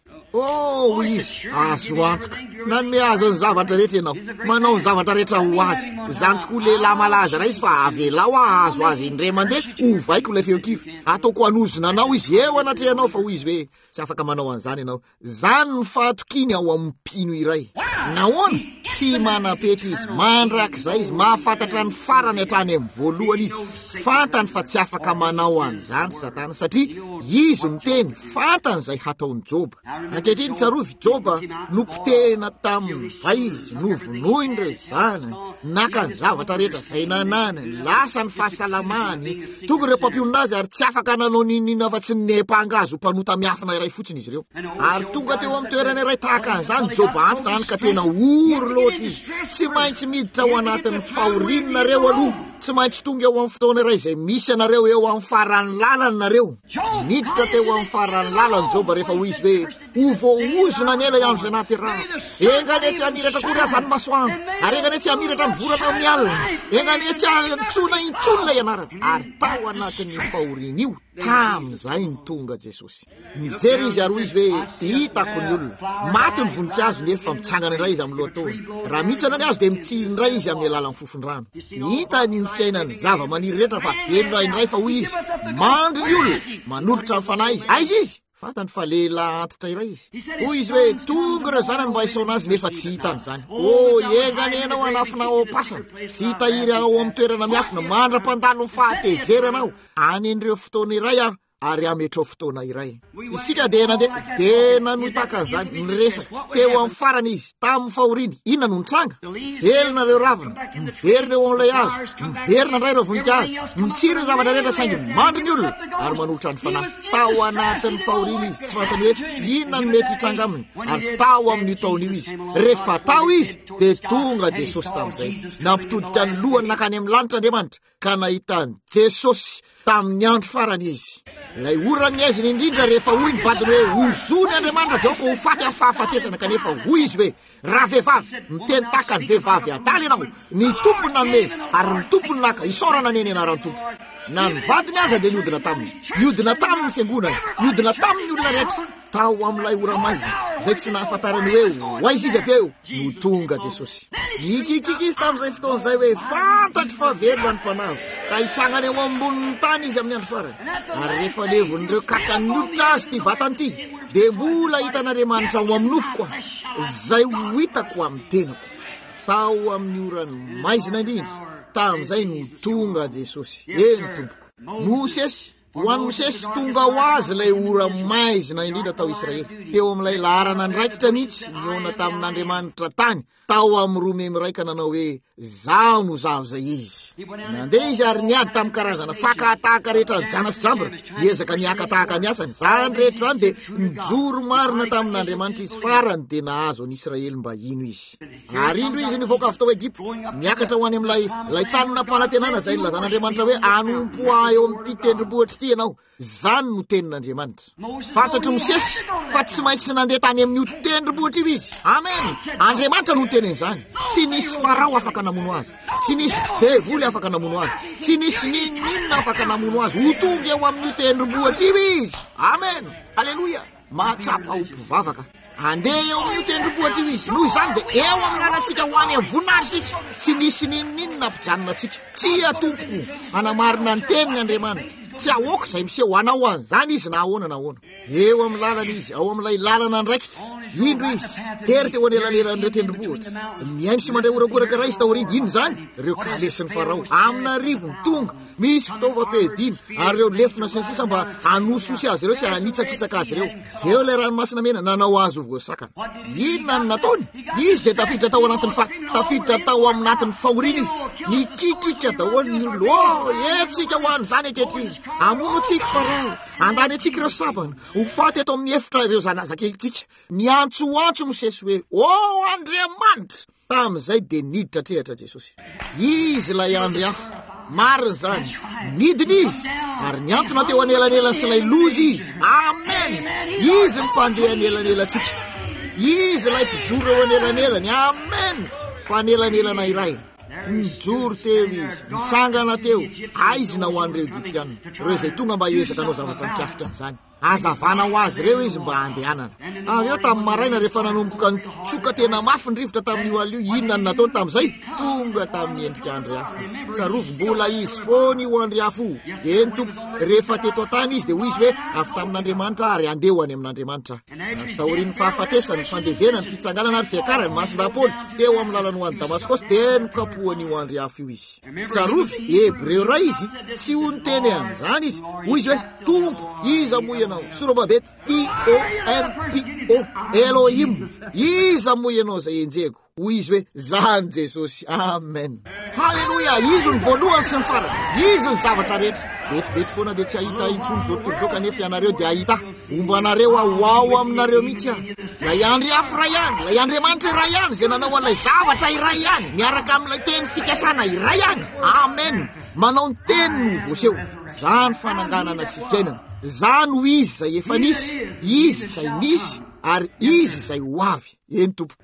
Hoy izy, azo antoka, nanome azy ny zavatra rehetra ianao, manao ny zavatra rehetra ho azy. Zany tokoa lehilahy malaza ray izy fa avelao azo azy indray mandeha, ovaiko ilay feokiry, ataoko anozona anao izy, eo anatrehanao. Fa hoy izy hoe tsy afaka manao an'izany ianao. Zany ny fahatokiny ao amin'ny mpino iray. Nahoana? Tsy manapetry izy, mandrak'izay izy, mahafantatra ny farany hatrany amin'ny voalohany izy. Fantany fa tsy afaka manao an'izany Satana, satria izy miteny fantany zay hataony Job. Ankehitriny tsarovy Job nopotena tamin'ny vaizy, novonoiny ireo zanany, naka ny zavatra rehetra zay nananany, lasa ny fahasalamany. Tonga ireo mpampionona azy ary tsy afaka nanao ninina fa tsy nepanga azy ho mpanota miafina iray fotsiny izy ireo. Ary tonga teo amin'ny toerana iray tahaka an'izany Job antitra zany ka tena ory loatra izy. Tsy maintsy miditra ao anatin'ny fahorinareo aloha, tsy maintsy tonga eo amin'ny fotoana iray zay misy anareo eo amin'ny farany lalany nareo. Miditra teo amin'ny farany lalany Job rehefa hoy izy hoe ovoozona ny ela andro zay nahaterahako. Engane tsy hamiratra kory aza ny masoandro, ary engane tsy hamiratra ny vorana amin'ny alina, engane tsy hantsona intsonona ianarana. Ary tao anatin'ny fahorina io tam'izay ny tonga Jesosy. Mijery izy ary hoy izy hoe hitako ny olona, maty ny voninkazo nefa mitsangana indray izy amin'ny lohatony. Raha mitsana ny azo de mitsiry indray izy amin'ny alalan'ny fofondrano. Hitany ny fiainany zava-maniry rehetra fa velona indray. Fa hoy izy mandry ny olona, manolotra ny fanahy izy. Aiza izy? Fantany fa lehilahy antitra iray izy. Hoy izy hoe tonga ireo zanany mba hisaona azy nefa tsy hitany zany. Engane ianao anafina ao am-pasana, sy hitahiry ao amin'ny toerana miafina, mandra-pandalo ny fahatezeranao any an'ireo fotoana iray ary ametrao fotoana iray. Isika de nandeha de nanotaka an'izany ny resaka teo amin'ny farany izy tamin'ny fahoriny. Inona no nitranga? Velona ireo ravina, miverina eo amin'ilay hazo, miverina indray ireo voninkazo, mitsiry ny zavatra rehetra saingy mandry ny olona ary manolotra ny fanahy. Tao anatin'ny fahoriny izy, tsy fantany hoe inona no mety hitranga aminy, ary tao amin'io taon'io izy. Rehefa tao izy de tonga Jesosy tamin'izay, nampitodika ny lohany nakany amin'ny lanitra Andriamanitra ka nahitany Jesosy tamin'ny andro farany izy. Lay orany aiziny indrindra rehefa hoy ny vadiny hoe ozony Andriamanitra de oko ho faty amin'ny fahafatesana, kanefa hoy izy hoe raha vehivavy miteny tahaka ny vehivavy adaly ianao, ny tompony nanome ary ny tompony naka hisaorana neny anaran'ny tompo. Na ny vadiny aza de niodina taminy ny fiangonana, niodina tamin'ny olona rehetra tao amin'ilay ora maizina zay tsy nahafantarany hoe hoaiza izy avy eo no tonga Jesosy. Nikikiky izy tamin'izay fotoana zay hoe fantatry fa velona ny mpanavy ka hitsangana eo ambonin'ny tany izy amin'ny andro farany. Ary rehefa levon'ireo kakany noditra azy ty vatany ty de mbola hitan'Andriamanitra ao amin'ny nofoko zay ho hitako amin'ny tenako. Tao amin'ny orany maizina indrindra tam'izay no tonga Jesosy. Eny tompoko. Ho an'ny Mosesy tonga ho azy lay ora maizina indrindra tao Israely. Teo amin'ilay laharana ndraikitra mihitsy niona tamin'Andriamanitra tany tao amin'ny romemy raika nanao hoe zaho no zaho zay izy. Nandeha izy ary niady tamin'ny karazana fakatahaka rehetra janasy jambra, niezaka niakatahaka ny asany. Zany rehetra zany de nijoro marina tamin'Andriamanitra izy, farany de nahazo an'i Israely mba ino izy. Ary indro izy nivoaka avy tao Egipta, niakatra ho any amin'ilay tany nampanantenana zay nilazan'Andriamanitra hoe anompo eo amin'ity tendrombohitra ty ianao. Zany no tenin'Andriamanitra. Fantatry Mosesy fa tsy maintsy nandeha tany amin'io tendrombohitra io izy. Amen. Andriamanitra no teny zany. Tsy nisy farao afaka namono azy, tsy nisy devoly afaka namono azy, tsy nisy ninina afaka namono azy. Ho tonga eo amin'io tendrombohitra io izy. Amen. Aleluia. Mahatsapa ho mpivavaka. Andeha eo amin'io tendrombohitra io izy. Noho izany de eo amin'nanantsika ho any amin'ny voninahitra sika. Tsy misy ninina ampijanona atsika. Tsy atompoko anamarina ny tenin'Andriamanitra. Tsy ahoaka izay miseho anao an'izany izy na ahoana na ahoana. eo amin'ny lalana izy ao amin'ilay lalana andraikitra indro izy tery teo anelanelan'ireo tendrombohitra miaino sy mandray orakoraka ra izy taoriny ino zany ireo kalesiny farao amina rivony tonga misy fitaovam-piadiana ary ireo lefina sy ny sisa mba hanososy azy ireo sy hanitsakitsaka azy ireo eo ilay ranomasina mena nanao azy ho voasakana inona ny nataony izy dia tafiditra tao anatiny tafiditra tao aminatiny fahoriana izy nikikika daholo ny olo etsika ho an'izany akehitriny amonotsika farao andany atsika ireo sabana ho faty eto amin'ny efitra ireo zanazakelytsika niantsoantso Mosesy hoe Andriamanitra tamin'izay dia niditra trehatra Jesosy izy lay andry hafa marina zany nidiny izy ary niantona teo anelanela sy lay lozy izy amen izy mpandeha anelanelantsika izy lay mpijoro eo anelanelany amen mpanelanelana iray mijoro teo izy mitsangana teo aizina ho an'ireo Egyptiana ireo izay tonga mba ezaka anao zavatra mikasika an'izany azavana ho azy ireo izy mba handehanana avy eo tamin'ny maraina rehefa nanomboka nitsoka tena mafy ny rivotra tamin'io alio inona ny nataony tamin'izay tonga tamin'ny endrika andry afo tsarovim-bola izy foana io andry afo eny tompo rehefa teto an-tany izy dia hoy izy hoe avy tamin'Andriamanitra ary andeha ho any amin'Andriamanitra ary taorian'ny fahafatesany fandevena ny fitsanganana ary fiakarany masin-dapôly teo amin'ny lalany ho an'ny Damaskosy dia nokapohany io andry afo io izy tsarovy hebreo ray izy tsy ho ny teny an'izany izy hoy izy hoe tompo iza moy ianao Sorobabet T-O-M-P-O Elohim iza moy ianao zay enjeko hoy izy hoe zany Jesosy amen halleluja izy ny voalohany sy ny farany izy ny zavatra rehetra vetivety foana dia tsy ahita intsony zao tontolo zao kanefa ianareo dia ahita omba anareo ao aminareo mihitsy azy lay andry afo ray ihany lay Andriamanitra iray ihany zay nanao an'ilay zavatra iray ihany miaraka amin'ilay teny fikasana iray ihany amen manao ny teny no voaseho zany fananganana sy fiainana zany ho izy zay efa nisy izy zay misy ary izy zay ho avy eny tompo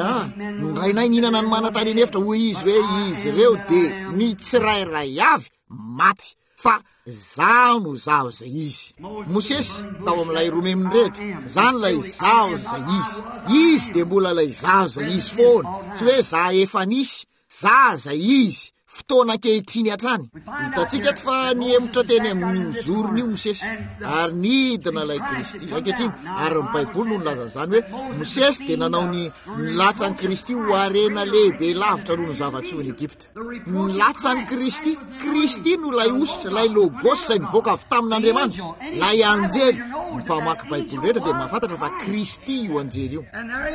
nrainay nihinana ny manatany eny efitra hoy izy hoe izy ireo dia ny tsirairay avy maty fa zaho no zaho zay izy Mosesy tao amin'ilay romeminy rehetra zany lay zaho zay izy dia mbola lay zaho zay izy foana tsy hoe za efa nisy za zay izy fotoana ankehitriny hatrany hitatsika fa niemotra teny amin'ny zorony io Mosesy ary nidina lay Kristy ankehitriny ary ny Baiboly no nilaza zany hoe Mosesy dia nanao ny latsan'ny Kristy ho arena lehibe lavitra noho ny zava-tsoiny Egypta ny Kristy no lay ositra lay logos zay nivoaka avy tamin'Andriamanitra lay anjely ny mpamaky Baiboly rehetra dia mahafantatra fa Kristy io anjely io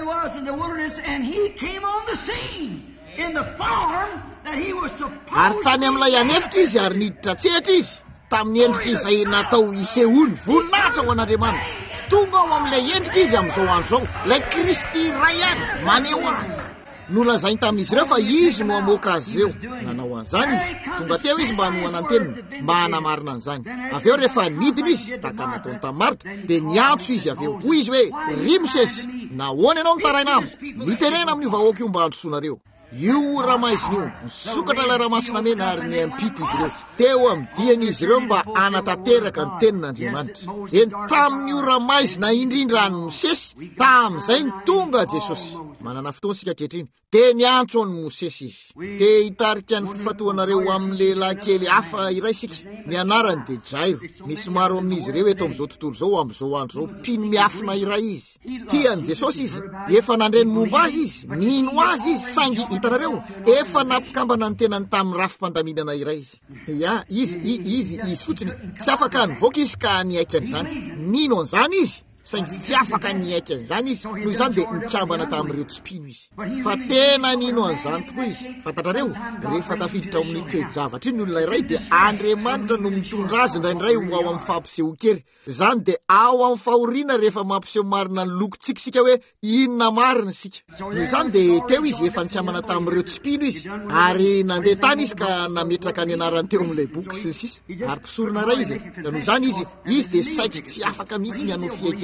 ary tany amin'ilay anefitra izy ary niditra tsehatra izy tamin'ny endrika izay natao isehony voninahitra ho an'Andriamanitra tonga ao amin'ilay endrika izy amin'izao andro zao lay Kristy iray ihany maneho azy nolazainy tamin'izy ireo fa izy no amoaka azy ireo nanao an'izany izy tonga teo izy mba hanoana ny teniny mba hanamarina an'izany avy eo rehefa nidina izy taka nataony tamin'ny Marta dia niantso izy avy eo hoy izy hoe ry Mosesy nahoana ianao mitaraina amiko miterena amin'io vahoaka io mba handrosoanareo io ramaiziny io nisokatra ilay ramasina mena ary ny ampity izy ireo teo amin'ny diany izy ireo mba anatanteraka ny tenin'Andriamanitra eny tamin'io ramaizina indrindra any Mosesy tamin'izay ny tonga Jesosy manana fotoana sika ankehitriny dia niantso any Mosesy izy dia hitarika ny fifatoanareo amin'ny lehilahy kely hafa iray sika ny anarany dia Jairo misy maro amin'izy ireo eto amin'izao tontolo zao amin'izao andro zao mpino miafina iray izy tiany Jesosy izy efa nandreny momba azy izy nino azy izy saingy hitanareo efa nampikambana ny tenany tamin'ny rafim-pandaminana iray izy izy fotsiny tsy afaka nivoaka izy ka niaika an'izany nino an'izany izy saingy tsy afaka niaika an'izany izy noho izany dia nikambana tamin'ireo tsympino izy fa tena nino an'izany tokoa izy fantatrareo rehefa tafiditra ao amin'ny toe-javatra iny olona iray dia Andriamanitra no mitondra azy indraindray ho ao amin'ny fampiseho kely zany dia ao amin'ny fahoriana rehefa mampiseho marina ny lokotsikasika hoe inona marina sika noho izany dia teo izy efa nikambana tamin'ireo tsympino izy ary nandeha tany izy ka nametraka ny anarany teo amin'ilay boky sy ny sisa ary mpisorona ray izy noho izany izy dia saika tsy afaka mihitsy ny hanao fiaikely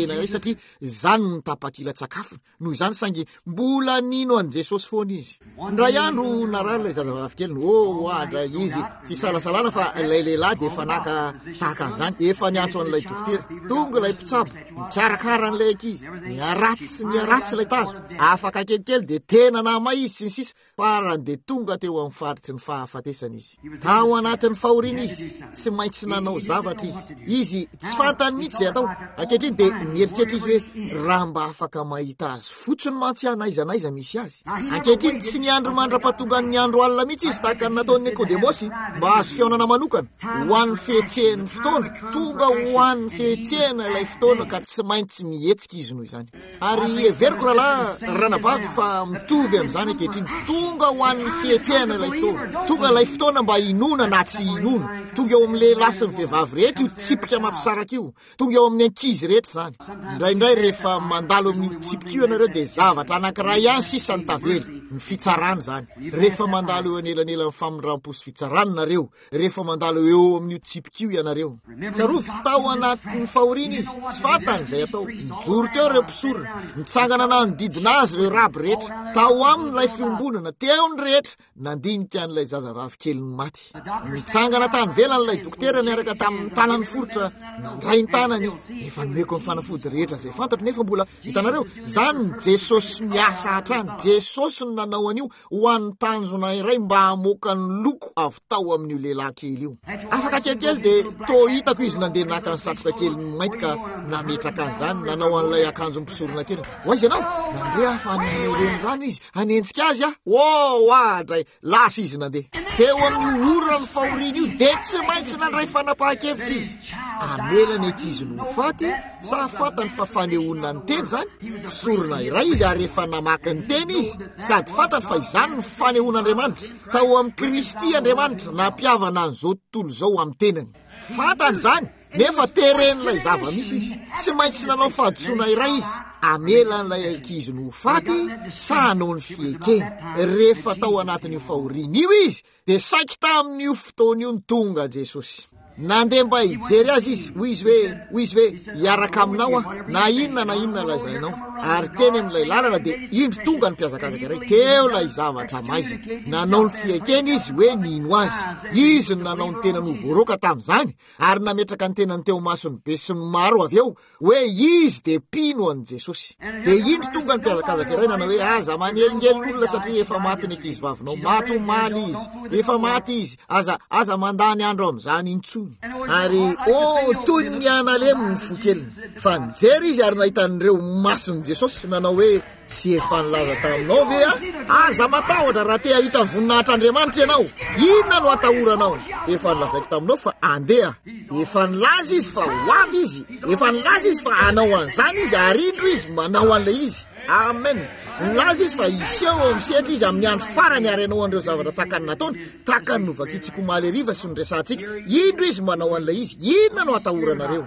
tena iray satria zany ny tapakila-tsakafo noho izany sangy mbola nino an Jesosy foana izy. Ndray andro narary lay zazavavy kely adra izy tsy salasalana fa lay lehilahy de efa naka tahaka an'izany efa niantso an'ilay dokotera tonga lay mpitsabo mikarakara an'ilay ankizy niaratsy lay tazo afaka kelikely de tena nama izy sy ny sisa farany de tonga teo amin'ny faritry ny fahafatesana izy. Tao anatin'ny fahoriana izy tsy maintsy nanao zavatra izy tsy fantany mihitsy zay atao ankehitriny de mieritreritra izy hoe raha mba afaka mahita azy fotsiny mantsy anaiza misy azy. Ankehitriny tsy ny andro mandra-pahatonga ny andro alina mihitsy izy tahaka ny nataon'ny Nikodemosy mba azo fiaonana manokana ho an'ny fihetsehany fotoana tonga ho an'ny fihetsehana ilay fotoana ka tsy maintsy mihetsika izy noho izany. Ary everiko rahalahy ranabavy fa mitovy amin'izany ankehitriny tonga ho an'ny fihetsehana ilay fotoana tonga ilay fotoana mba inona na tsy inona tonga eo amin'ny lehilahy sy ny vehivavy rehetra io tsipika mampisaraka io tonga eo amin'ny ankizy rehetra zany. Indraindray rehefa mandalo amin'ny tsipika io ianareo de zavatra anankiray ihany sisa ny tavely ny fitsarana zany. Rehefa mandalo eo anelanela ny famindram-posy fitsarana nareo rehefa mandalo eo amin'ny tsipika io ianareo tsarovy tao anatin'ny fahoriana izy tsy fantany zay atao mijoro teo reo mpisorona mitsangana nanodidina azy reo raby rehetra tao amin'ilay fiombonana teo ny rehetra nandinika an'ilay zazavavy kely ny maty mitsangana tany velan'ilay dokotera niaraka tamin'ny tanany forotra nandray ny tanany efa nomeko ny fanafody rehetra zay fantatro nefa mbola hitanareo zany ny Jesosy miasa hatrany Jesosy ny nanao an'io ho an'ny tanjona iray mba hamoaka ny loko avy tao amin'io lehilahy kely io. Afaka kelikely de to hitako izy nandeha naka ny satroka kely mainty ka nametraka an'izany nanao an'ilay akanjo mpisorona kely hoaizy ianao nandre afanyreny rano izy hanenjika azy adray lasa izy nandeha teo amin'ny orona ny fahoriana io de tsy maintsy nandray fanapahan-kevitra izy amelany ankizy no faty sa fantany fa fanehoana ny teny zany mpisorona iray izy ary efa namaka ny teny izy sady fantany fa izany ny fanehoan'Andriamanitra tao amin'ny Kristy Andriamanitra nampiavana an'izao tontolo zao amin'ny tenany fantany zany nefa teren'ilay zava-misy izy tsy maintsy nanao fahadisoana iray izy amelan'ilay ankizy no faty sa hanao ny fiekeny rehefa tao anatin'io fahoriana io izy de saiky tamin'io fotoana io ny tonga Jesosy nandeha mba hijery azy izy hoy izy hoe hiaraka aminao na inona lazainao ary teny amin'ilay lalana de indro tonga ny mpiazakazaka iray teo lay zavatra maizina nanao ny fiekeny izy hoe nino azy izy ny nanao ny tena novoroka tamin'izany ary nametraka ny tenany teo masony be sy ny maro avy eo hoe izy de mpino an'i Jesosy de indro tonga ny mpiazakazaka iray nanao hoe aza manelingelon'olona satria efa maty ny ankizy vavinao maty omaly izy efa maty izy aza mandany andro amin'izany intsony ary toy ny analemony fo keliny fa nijery izy ary nahitan'ireo masony Jesosy nanao hoe tsy efa nilaza taminao ve aza matahotra raha te ahita ny voninahitr'Andriamanitra ianao inona no atahoranao efa nilazaiko taminao fa andeha efa nilaza izy fa hoavy izy efa nilaza izy fa anao an'izany izy ary indro izy manao an'ilay izy amen nilaza izy fa iseho amin'ny sehatra izy amin'ny andro farany ary anao an'ireo zavatra takany nataony takany novakitsika omaly ariva sy nyresantsika indro izy manao an'ilay izy inona no atahoranareo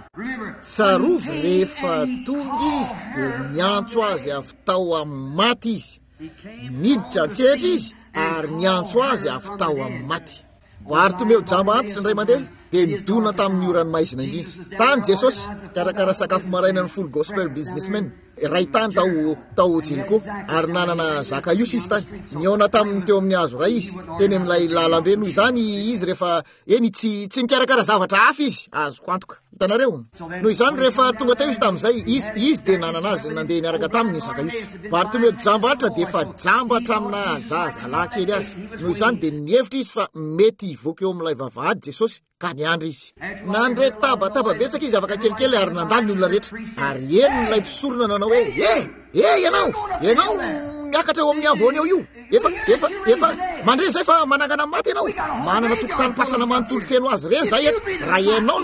tsarovy rehefa tonga izy de miantso azy avy tao amin'ny maty izy miditra antsetra izy ary miantso azy avy tao amin'ny maty Bartomeo jamba antitra indray mandeha de nidona tamin'ny orany maizina indrindra tany Jesosy karakara sakafo maraina ny full gospel businessman ray tany tao Jeriko ary nanana Zakaios izy tany niona tamin'ny teo amin'ny hazo ray izy teny amin'ilay lalambe noho izany izy rehefa eny tsy nikarakara zavatra hafa izy azoko antoka hitanareo noho izany rehefa tonga teo izy tamin'izay izy de nanana azy nandeha niaraka tamin'ny Zakaios Bartomeo jambatra de efa jambatra amina zazalahy kely azy noho izany de nihevitra izy fa mety hivoaka eo amin'ilay vavahady Jesosy ka niandry izy nandre tabataba betsaka izy afaka kelikely ary nandalo ny olona rehetra ary eny nilay mpisorona nanao hoe ianao miakatra eo amin'ny avony eo io efa mandre zay fa manangana maty ianao manana tokotany pasana manontolo feno azy reny zay eto raha ianao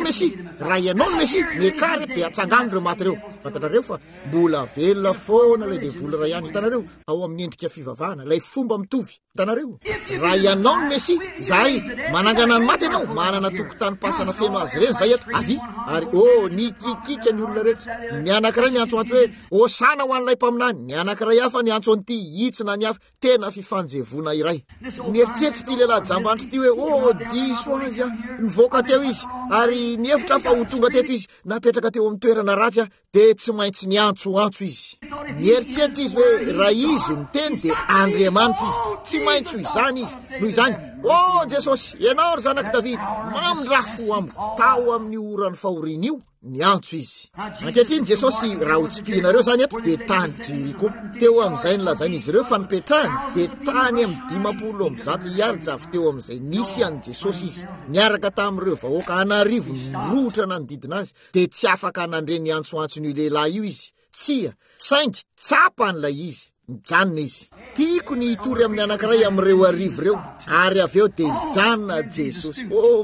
ny Messi mekary de atsangano reo maty reo fantatrareo fa mbola velona foana lay de vola ray ihany hitanareo ao amin'ny endrika fivavahana lay fomba mitovy hitanareo raha ianao ny Messi zay manangana ny maty ianao manana tokotany pasana feno azy reny zay eto avy ary nikikika ny olona rehetra ny anankiray niantsoantso hoe osana ho an'ilay mpaminany ny anankiray hafa niantso an'ity hitsina ny hafa tena fifanjevona iray Nieritseritry ty lehilahy jambantry ty hoe diso azy nivoaka teo izy ary nievitra fa ho tonga teto izy napetraka teo amin'ny toerana ratsy de tsy maintsy niantsoantso izy. Nieritseritry izy hoe raha izy miteny de Andriamanitra izy, tsy maintsy ho izany izy. Noho izany, Jesosy, ianao ry zanak'i Davida, mamindrafo amiko tao amin'ny orany fahoriana io. Niantso izy. Ankehitriny Jesosy raha hotsipihinareo zany eto de tany Jeriko. Teo amin'izay nilazainy izy ireo fa nipetrahany de tany amin'ny 500 iarja avy teo amin'izay nisy any Jesosy izy. Niaraka tamin'ireo vahoaka anarivo nirotra nanodidina azy de tsy afaka nandre niantsoantson'io lehilahy io izy. Tsia, saingy tsapan'ilay izy. Mijanona izy. Tiako ny hitory amin'ny anankiray amin'ireo arivo ireo. Ary avy eo de mijanona Jesosy.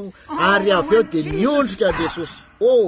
Ary avy eo de niondrika Jesosy.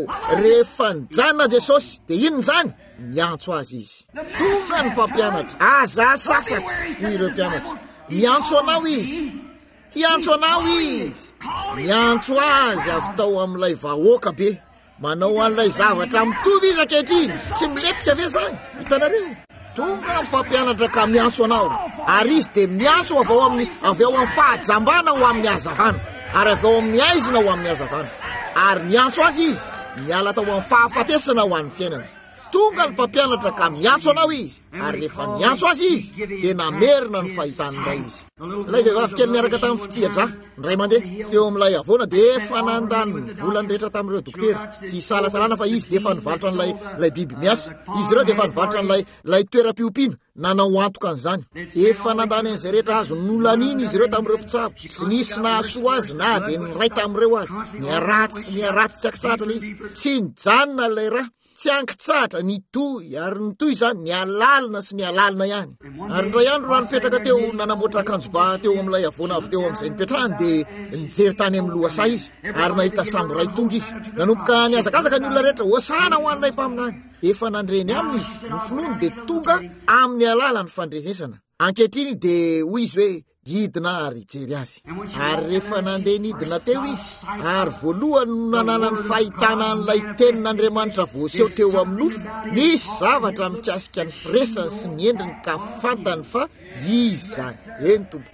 Rehefa nijanona Jesosy de inona zany? Miantso azy izy. Tonga ny mpampianatra, aza sasatra hoy ireo mpianatra. Miantso anao izy. Hiantso anao izy. Miantso azy avy tao amin'ilay vahoaka be. Manao an'ilay zavatra mitovy izy ankehitriny. Tsy miletika ve zany? Hitanareo? Tonga ny mpampianatra ka miantso anao. Ary izy de miantso avy ao amin'ny fahajambana ho amin'ny hazavana. Ary avy ao amin'ny aizina ho amin'ny hazavana. Ary miantso azy izy, miala tao amin'ny fahafatesana ho an'ny fiainana. Tonga ny mpampianatra ka miantso anao izy, ary rehefa miantso azy izy, de namerina ny fahitany iray izy. Ilay vehivavy kely niaraka tamin'ny fitsia-dra, ndray mandeha teo amin'ilay avona de efa nandany ny volany rehetra tamin'ireo dokotera. Tsy salasalana fa izy de efa nivarotra n'ilay biby miasa. Izy ireo de efa nivarotra n'ilay toeram-piompiana. Nanao antoka an'izany. Efa nandany an'izay rehetra azo nolaniny izy ireo tamin'ireo mpitsabo. Tsy nisy nahasoa azy na de niray tamin'ireo azy. Niaratsy tsy akitsahatra izy. Tsy nijanona ilay raha. Tsy ankitsahatra nitoy ary nitoy zany nialalina sy nialalina ihany. Ary ndray andro raha nipetraka teo nanamboatra akanjo ba teo amin'ilay avona avy teo amin'izay nipetrahany de nijery tany amin'ny lohasay izy ary nahita sambo ray tonga izy. Nanomboka niazakazaka ny olona rehetra hoasana ho an'ilay mpaminany. Efa nandreny aminy izy ny finoany de tonga amin'ny alalany fandresesana. Ankehitriny de hoy izy hoe hidina ary jery azy. Ary rehefa nandeha nidina teo izy ary voalohany nanana ny fahitana an'ilay tenin'Andriamanitra voaseho teo amin'ny nofo, nisy zavatra mikasika ny firesany sy ny endriny ka fantany fa izy zany. Eny tompo.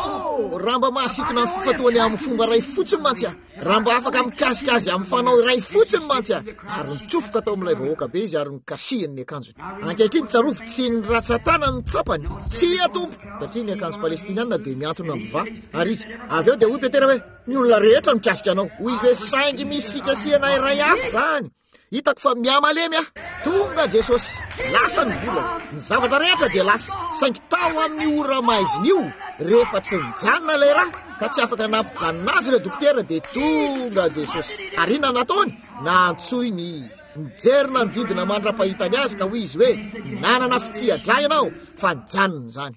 Raha mba mahasitona ny fifatoany amin'ny fomba ray fotsiny mantsy raha mba afaka mikasika azy amin'ny fanao ray fotsiny mantsy ary nitsofoka tao amin'ilay vahoaka be izy ary nikasihany ny akanjony. Ankehitriny tsarovy tsy ny ratsan-tanany ny tsapany, tsy atompo satria ny akanjo palestiniana de miantona miva. Ary izy avy eo de hoy Petera hoe ny olona rehetra mikasika anao. Hoy izy hoe saingy misy fikasihana iray hafa zany. Hitako fa miamalemy Tonga Jesosy, lasa ny volana. Ny zavatra rehetra dia lasa. Saingy tao amin'ny ora maiziny io, rehefa tsy nijanona ilay raha ka tsy afaka nampijanona azy ireo dokotera dia tonga Jesosy. Ary inona nataony? Nantsoiny izy. Nijerina ny didina mandra-pahitany azy ka hoy izy hoe nanana fitsia-dra ianao fa nijanona zany.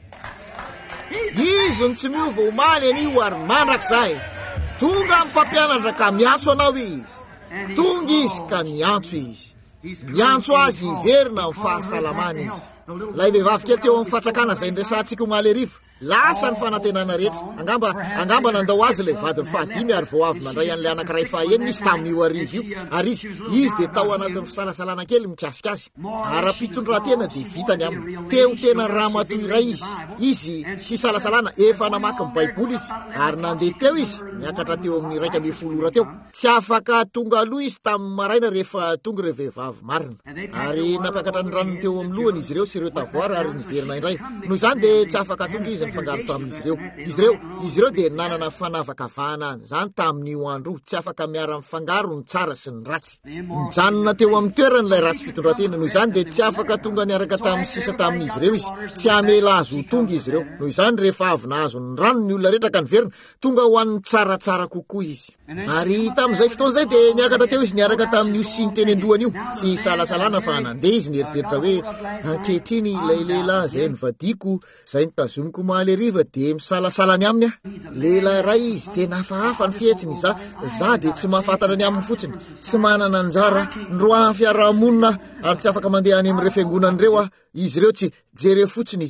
Izy ny tsy miova omaly anio ary mandrakizay. Tonga ny mpampianatra ka miantso anao izy. Tonga izy ka niantso izy. Niantso azy hiverina amin'ny fahasalamana izy. Ilay vehivavy kely teo amin'ny fatsakana izay niresantsika omaly arivo, lasa ny fanantenana rehetra. Angamba nandao azy ilay vadiny fahadimy ary vao avy nandray an'ilay anankiray fahaenina nisy tamin'io arivo io. Ary izy dia tao anatin'ny fisalasalana kely mikasika azy. Ara-pitondrantena dia vitany aminy. Teo tena ramatoa iray izy. Izy tsy salasalana, efa namaky ny baiboly izy. Ary nandeha teo izy, miakatra teo amin'ny 110 ora teo. Tsy afaka tonga aloha izy tamin'ny maraina rehefa tonga ireo vehivavy marina. Ary napakatra ny ranony teo amin'ny lohany izy ireo sy ireo tavoara ary niverina indray. Noho izany dia tsy afaka tonga izy nifangaro tamin'izy ireo. Izy ireo dia nanana fanavakavahana zany tamin'io andro. Tsy afaka miara mifangaro ny tsara sy ny ratsy. Mijanona teo amin'ny toerana ilay ratsy fitondratena. Noho izany dia tsy afaka tonga niaraka tamin'ny sisa tamin'izy ireo izy. Tsy amela azo ho tonga izy ireo. Noho izany rehefa avy nahazo ny rano ny olona rehetra ka niverina, tonga ho an'ny tsaratsara kokoa izy. Ary tamin'izay fotoan'izay dia niakatra teo izy niaraka tamin'io sy ny teny andohany io. Tsy salasalana fa nandeha izy nieritreritra hoe ankehitriny ilay lehilahy izay nivadiko, izay nitazomiko omaly ariva dia misalasalany aminy lehilahy iray izy tena hafahafa ny fihetsiny. Za dia tsy mahafantatra ny aminy fotsiny, tsy manana anjara ndroahan'ny fiarahamonina ary tsy afaka mandeha any amin'ireo fiangonan'ireo izy ireo tsy jereo fotsiny izy ireo.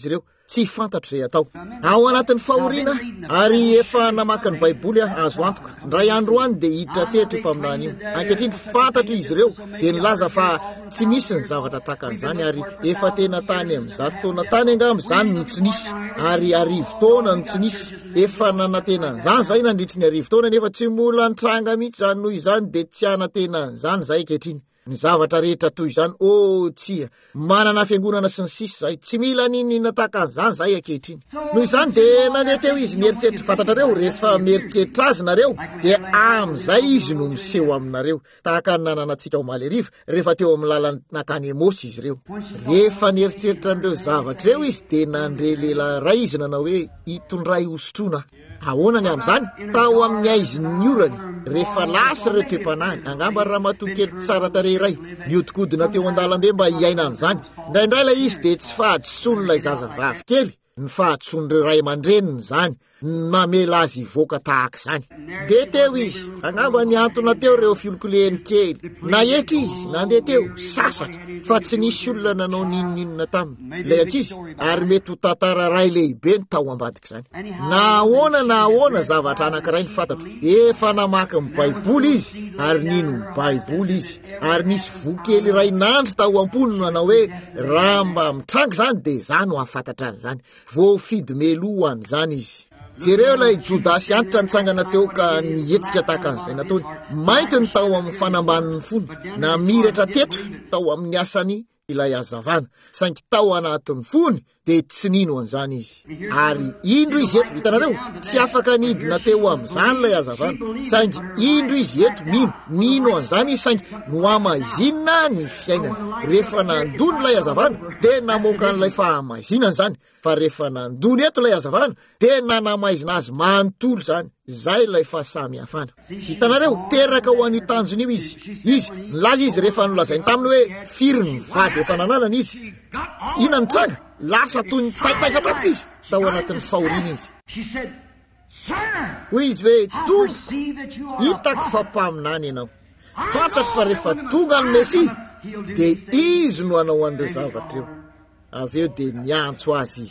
tsy fantatro izay atao ao anatin'ny fahoriana ary efa namaky ny baiboly azo antoka ndray andro any dia hiditra tsehatra io mpaminany io ankehitriny fantatro izy ireo dia nilaza fa tsy misy ny zavatra tahaka an'izany ary efa tena tany amin'ny 100 taona tany angamba izany no tsy nisy ary arivo taona no tsy nisy efa nanantena an'izany zay nandritry ny arivo taona nefa tsy mola nitranga mihitsy zany noho izany dia tsy hanantena an'izany zay ankehitriny ny zavatra rehetra toy izany tsia manana fiangonana sy ny sisy zay tsy mila niny nataka an'izany zay ankehitriny noho izany dia nandeha teo izy nieritreritra fantatrareo rehefa mieritreritra azy nareo dia amin'izay izy no miseho aminareo tahaka ny nananantsika omaly ariva rehefa teo amin'ny lalany nakany emosy izy ireo rehefa nieritreritra an'ireo zavatra ireo izy dia nandre lehilahy ray izy nanao hoe hitondray hosotrona ahoana ny amin'izany tao amin'ny aizy ny orany rehefa lasa ireo toe-panahiny angamba raha matoakely tsara tare iray niodikodina teo an-dalambe mba hiaina an'izany indraindray ilay izy dia tsy fahadisony ilay zazavavy kely ny fahadison'ireo ray aman-dreniny izany mamela azy voaka tahaka izany dia teo izy angamba niantona teo ireo fiolokoleny kely nahetra izy nandeha teo sasatra fa tsy nisy olona nanao ninoninona taminy ilay ankizy ary mety ho tantara ray lehibe ny tao ambadika izany na ahoana zavatra anankiray ny fantatro efa namaky ny baiboly izy ary nino ny baiboly izy ary nisy vokely ray nandry tao am-pony no nanao hoe raha mba mitranga izany dia izany ho afantatra an'izany voafidy meloa an'izany izy jereo ilay jodasy antitra nitsangana teo ka nietsika tahaka an'izay nataony mainty ny tao amin'ny fanambaniny fony na miratra teto tao amin'ny asany ilay azavana saingy tao anatin'ny fony dia tsy nino an'izany izy ary indro izy eto hitanareo tsy afaka nidina teo amin'izany ilay azavana saingy indro izy eto nino an'izany izy saingy no amaizinina ny fiainana rehefa nandony ilay azavana dia namoaka n'ilay fahamaizinana izany fa rehefa nandony eto ilay azavana dia nanamaizina azy manontolo izany zay ilay fahasamy hafana hitanareo teraka ho an'io tanjony io izy nilaza izy rehefa nolazainy taminy hoe firy ny vady efa nananana izy ina nitranga lasa toy ny taitaitra tapika izy tao anatin'ny fahoriana izy hoy izy hoe tompoko hitako fa mpaminany ianao fantatro fa rehefa tonga ny mesia dia izy no anao an'ireo zavatra eo avy eo dia niantso azy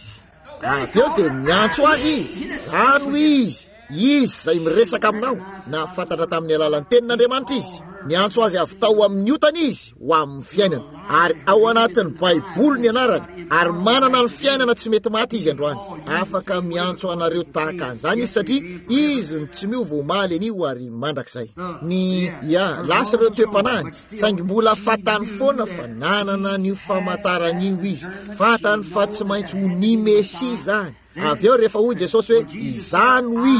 zany ho izy zay miresaka aminao na fantatra tamin'ny alalan'ny tenin'Andriamanitra izy niantso azy avy tao amin'ny otana izy ho amin'ny fiainana ary ao anatin'ny baiboly ny anarany ary manana ny fiainana tsy mety maty izy androany afaka miantso anareo tahaka an'izany izy satria izy ny tsy miova omaly an'io ary mandrakizay lasa ireo toe-panahiny saingy mbola fatany foana fa nanana n'io famantaran'io izy fatany fa tsy maintsy ho ny mesia zany avy eo rehefa hoy Jesosy hoe izany ho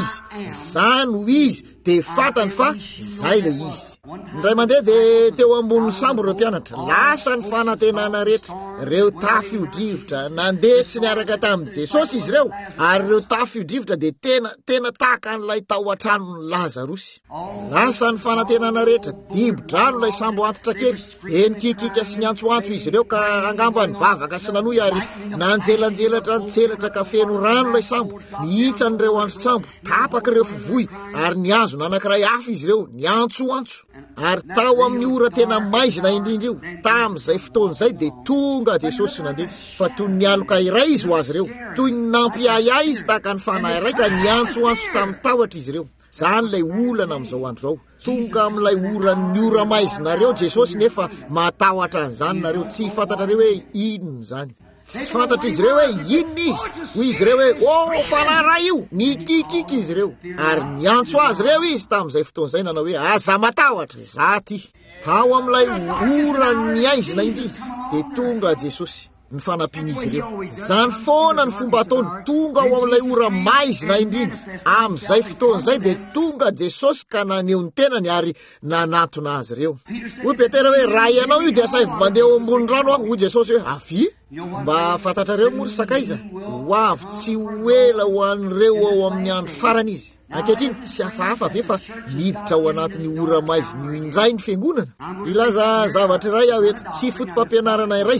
izy dia fantany fa zay le izy ndray mandeha dia teo ambonin'ny sambo ireo mpianatra lasa ny fanantenana rehetra ireo tafio-drivotra nandeha tsy niaraka tamin'i Jesosy izy ireo ary ireo tafio-drivotra dia tena tahaka n'ilay tao an-tranon'ny Lazarosy lasa ny fanantenana rehetra dibo-drano ilay sambo antitra kely enikikika sy niantsoantso izy ireo ka angamba ny vavaka sy nanoy ary nanjelanjelatra nitselatra ka feno rano ilay sambo nihitsan'ireo andro-tsambo tapaka ireo fivoy ary niazo nanankiray hafa izy ireo niantsoantso ary tao amin'ny ora tena maizina indrindra io tamin'izay fotoana izay dia tonga Jesosy nandeha fa toy ny aloka iray izy ho azy ireo toy ny nampiayay izy tahaka ny fanahy iray ka niantsoantso tamin'ny tahotra izy ireo zany ilay olana amin'izao andro zao tonga amin'ilay oran'ny ora maizinareo Jesosy nefa matahotra an'izany nareo tsy fantatrareo hoe inona izany tsy fantatra izy ireo hoe inona izy hoy izy ireo hoe fanahy io nikikika izy ireo ary niantso azy ireo izy tamin'izay fotoana izay nanao hoe aza matahotra zaty tao amin'ilay oran'ny aizina indrindra dia tonga Jesosy ny fanampian'izy ireo zany foana ny fomba ataony tonga ao amin'ilay ora maizina indrindra amin'izay fotoana izay dia tonga Jesosy ka naneho ny tenany ary nanatona azy ireo hoy Petera hoe raha ianao io dia saivy mandeha eo ambony rano aho hoy Jesosy hoe avy mba fantatrareo mory sakaiza ho avy tsy hoela ho an'ireo ao amin'ny andro farany izy ankehitriny tsy hafahafa ve fa miditra ao anatin'ny ora maizina indray ny fiangonana ilaza zavatra iray aho eto tsy fotom-pampianarana iray zany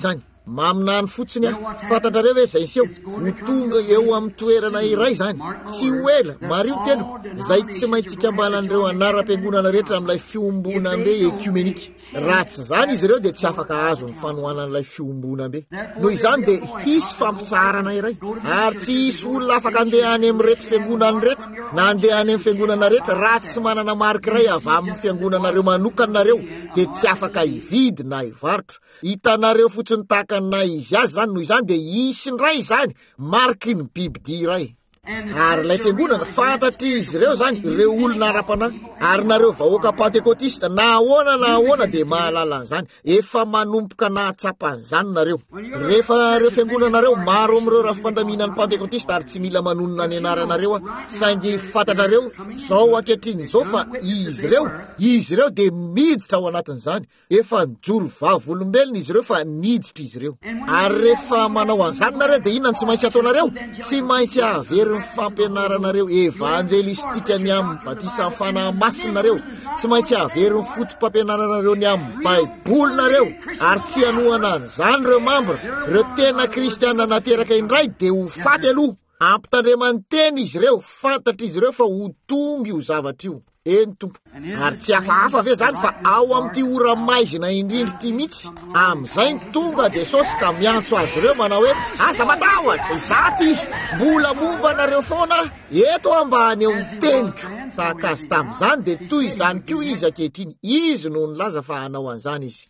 maminany fotsiny a fantatrareo hoe zay seho ho tonga eo amin'ny toerana iray zany tsy ho ela mario telo zay tsy maintsy kambalan'ireo anaram-piangonana rehetra amin'ilay fiombona be ekumenika raha tsy zany izy ireo dia tsy afaka azo ny fanohanan'ilay fiombona be noho izany dia hisy fampitsarana iray ary tsy hisy olona afaka andeha any amin'ny reto fiangonana reto na andeha any amin'ny fiangonana rehetra raha tsy manana marika iray avy amin'ny fiangonanareo manokanareo dia tsy afaka hividy na hivarotra hitanareo fotsiny tahakana izy azy zany noho izany dia hisy ndray zany mariky ny bibidia iray ary ilay fiangonana fantatry izy ireo zany ireo olona ara-panahy ary nareo vahoaka pentekotista na ahoana dia mahalala an'izany efa manompoka nahatsapan'izany nareo rehefa reo fiangonanareo maro amin'ireo raha-fandaminan'ny pentekotista ary tsy mila manonona ny anaranareo a saingy fantatrareo zao ankehitriny zao fa izy ireo dia miditra ao anatin'izany efa nijoro vavolombelona izy ireo fa niditra izy ireo ary rehefa manao an'izany nareo dia inona ny tsy maintsy ataonareo tsy maintsy avery fampianaranareo evanjelistika ny amin'ny batisa fanahy masinareo tsy maintsy avery ny fotom-pampianaranareo ny amin'ny baibolinareo ary tsy hanohana an'izany reo mambra reo tena kristianina nateraka indray dia ho faty aloha ampitandremany teny izy ireo fantatra izy ireo fa ho tonga io zavatra io eny tompo ary tsy hafahafa ve zany fa ao amin'ity ora maizina indrindry ty mihitsy amin'izay ny tonga Jesosy ka miantso azy ireo manao hoe aza matahotra izaty mbola momba nareo foana eto ambany eo ny teniko tahaka azy tamin'izany dia toy izany koa izy ankehitriny izy no nilaza fa hanao an'izany izy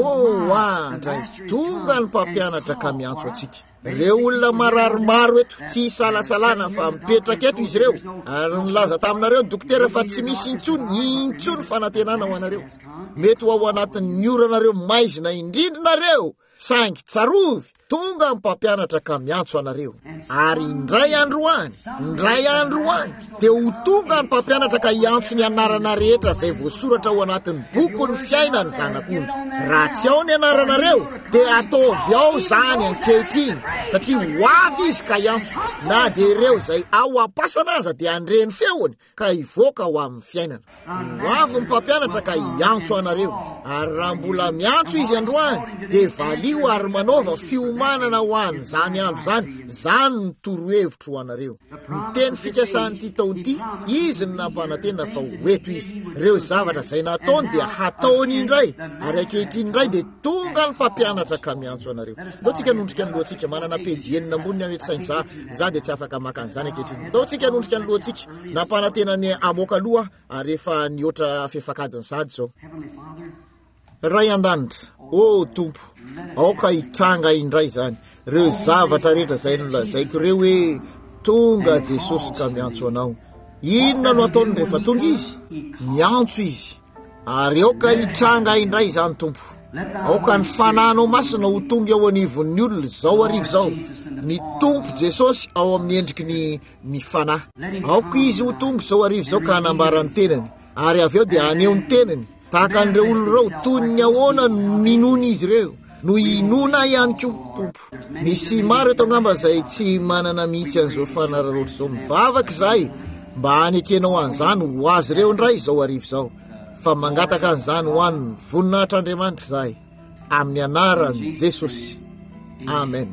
andray tonga ny mpampianatra ka miantso atsika reo olona mararomaro eto tsy salasalana fa mipetraka eto izy ireo ary nilaza taminareo dokotera fa tsy misy intsony fanantenana ho anareo mety ho ao anatin'ny oranareo maizina indrindrinareo saingy tsarovy tonga ny mpampianatra ka miantso anareo ary indray andro any dia ho tonga ny mpampianatra ka hiantso ny anarana rehetra zay voasoratra ao anatin'ny boky ny fiainany zanak'ondry raha tsy ao ny anaranareo dia ataovy ao zany ankehitriny satria ho avy izy ka hiantso na dia ireo zay ao ampasana aza dia andreny feony ka hivoaka ho amin'ny fiainana ho avy ny mpampianatra ka hiantso anareo ary raha mbola miantso izy androany dia valio ary manaova fiomanana ho an'izany andro zany ny torohevitro ho anareo ny teny fikasanyity taon'ity izy ny nampanantena fa hoeto izy reo zavatra zay nataony dia hataony indray ary ankehitriny indray dia tonga ny mpampianatra ka miantso anareo ndaotsika nondrika ny lohantsika manana pejy enina amboniny ametsainy za dia tsy afaka maka an'izany ankehitriny ndaotsika nondrika ny lohantsika nampanantena ny amoaka aloha ary efa ny oatra fefakadiny sady zao ray an-danitra tompo aoka hitranga indray zany reo zavatra rehetra zay nolazaiko reo hoe tonga Jesosy ka miantso anao inona no ataony rehefa tonga izy miantso izy ary aoka hitranga indray zany tompo aoka ny fananao masina ho tonga ao anivon'ny olona zao arivo zao ny tompo Jesosy ao amin'ny endriky ny fanahy aoka izy ho tonga zao arivo zao ka hanambarany tenany ary avy eo dia aneo ny tenany tahaka an'ireo olona reo toy ny ahoana ninona izy ireo no inona ihany koa tompo misy maro eto angamba zay tsy manana mihitsy an'izao fanararoatra zao mivavaka izahay mba hanekenao an'izany ho azy ireo indray zao arivo zao fa mangataka an'izany ho an'ny voninahitr'Andriamanitra izahay amin'ny anarany Jesosy amen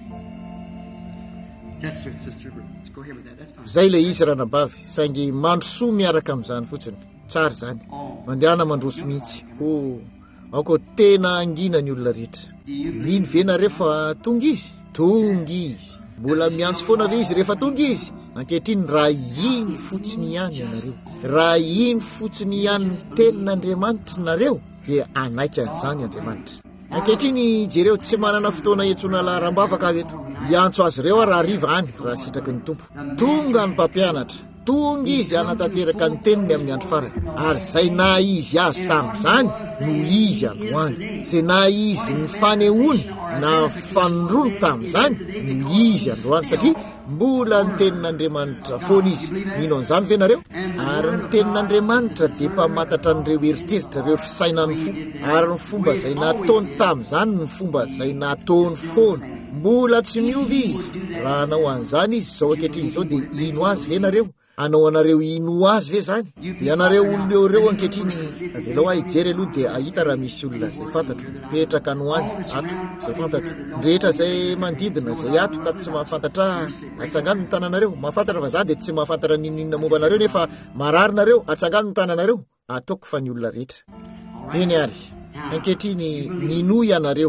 zay le izy ranabavy saingy mandrosoa miaraka amin'izany fotsiny tsara zany mandehana mandroso mihitsy aoko tena angina ny olona rehetra mino ve nareo fa tonga izy mbola miantso foana ve izy rehefa tonga izy ankehitriny raha iny fotsiny ihany ianareo raha iny fotsiny ihany ny tenin'Andriamanitra nareo dia anaika an'izany Andriamanitra ankehitriny jereo tsy manana fotoana etsona laharambavaka avy eto hiantso azy ireo raha riva any raha sitraky ny tompo tonga ny mpampianatra tonga izy anatanteraka ny teniny amin'ny andro farany ary zay na izy azy tamin'izany no izy androany zay na izy ny fanehoany na fanondrony tamin'izany no izy androany satria mbola ny tenin'Andriamanitra foana izy mino an'izany ve nareo ary ny tenin'Andriamanitra dia mpamatatra an'ireo eritreritra ireo fisainany fo ary ny fomba zay nataony tamin'izany ny fomba zay nataony foana mbola tsy miovy izy raha hanao an'izany izy zao ankehitriny zao dia ino azy ve nareo anao anareo ino azy ve zany ianareo oloneo reo ankehitriny avelao a ijery aloha dia ahita raha misy olona zay fantatro petraka anoany ato zay fantatro ndrehetra zay mandidina zay ato ka tsy mahafantatra atsangano ny tananareo mahafantatra fa za dia tsy mahafantatra ninina momba anareo nefa mararinareo atsangano ny tananareo ataoko fa ny olona rehetra eny ary ankehitriny mino ianareo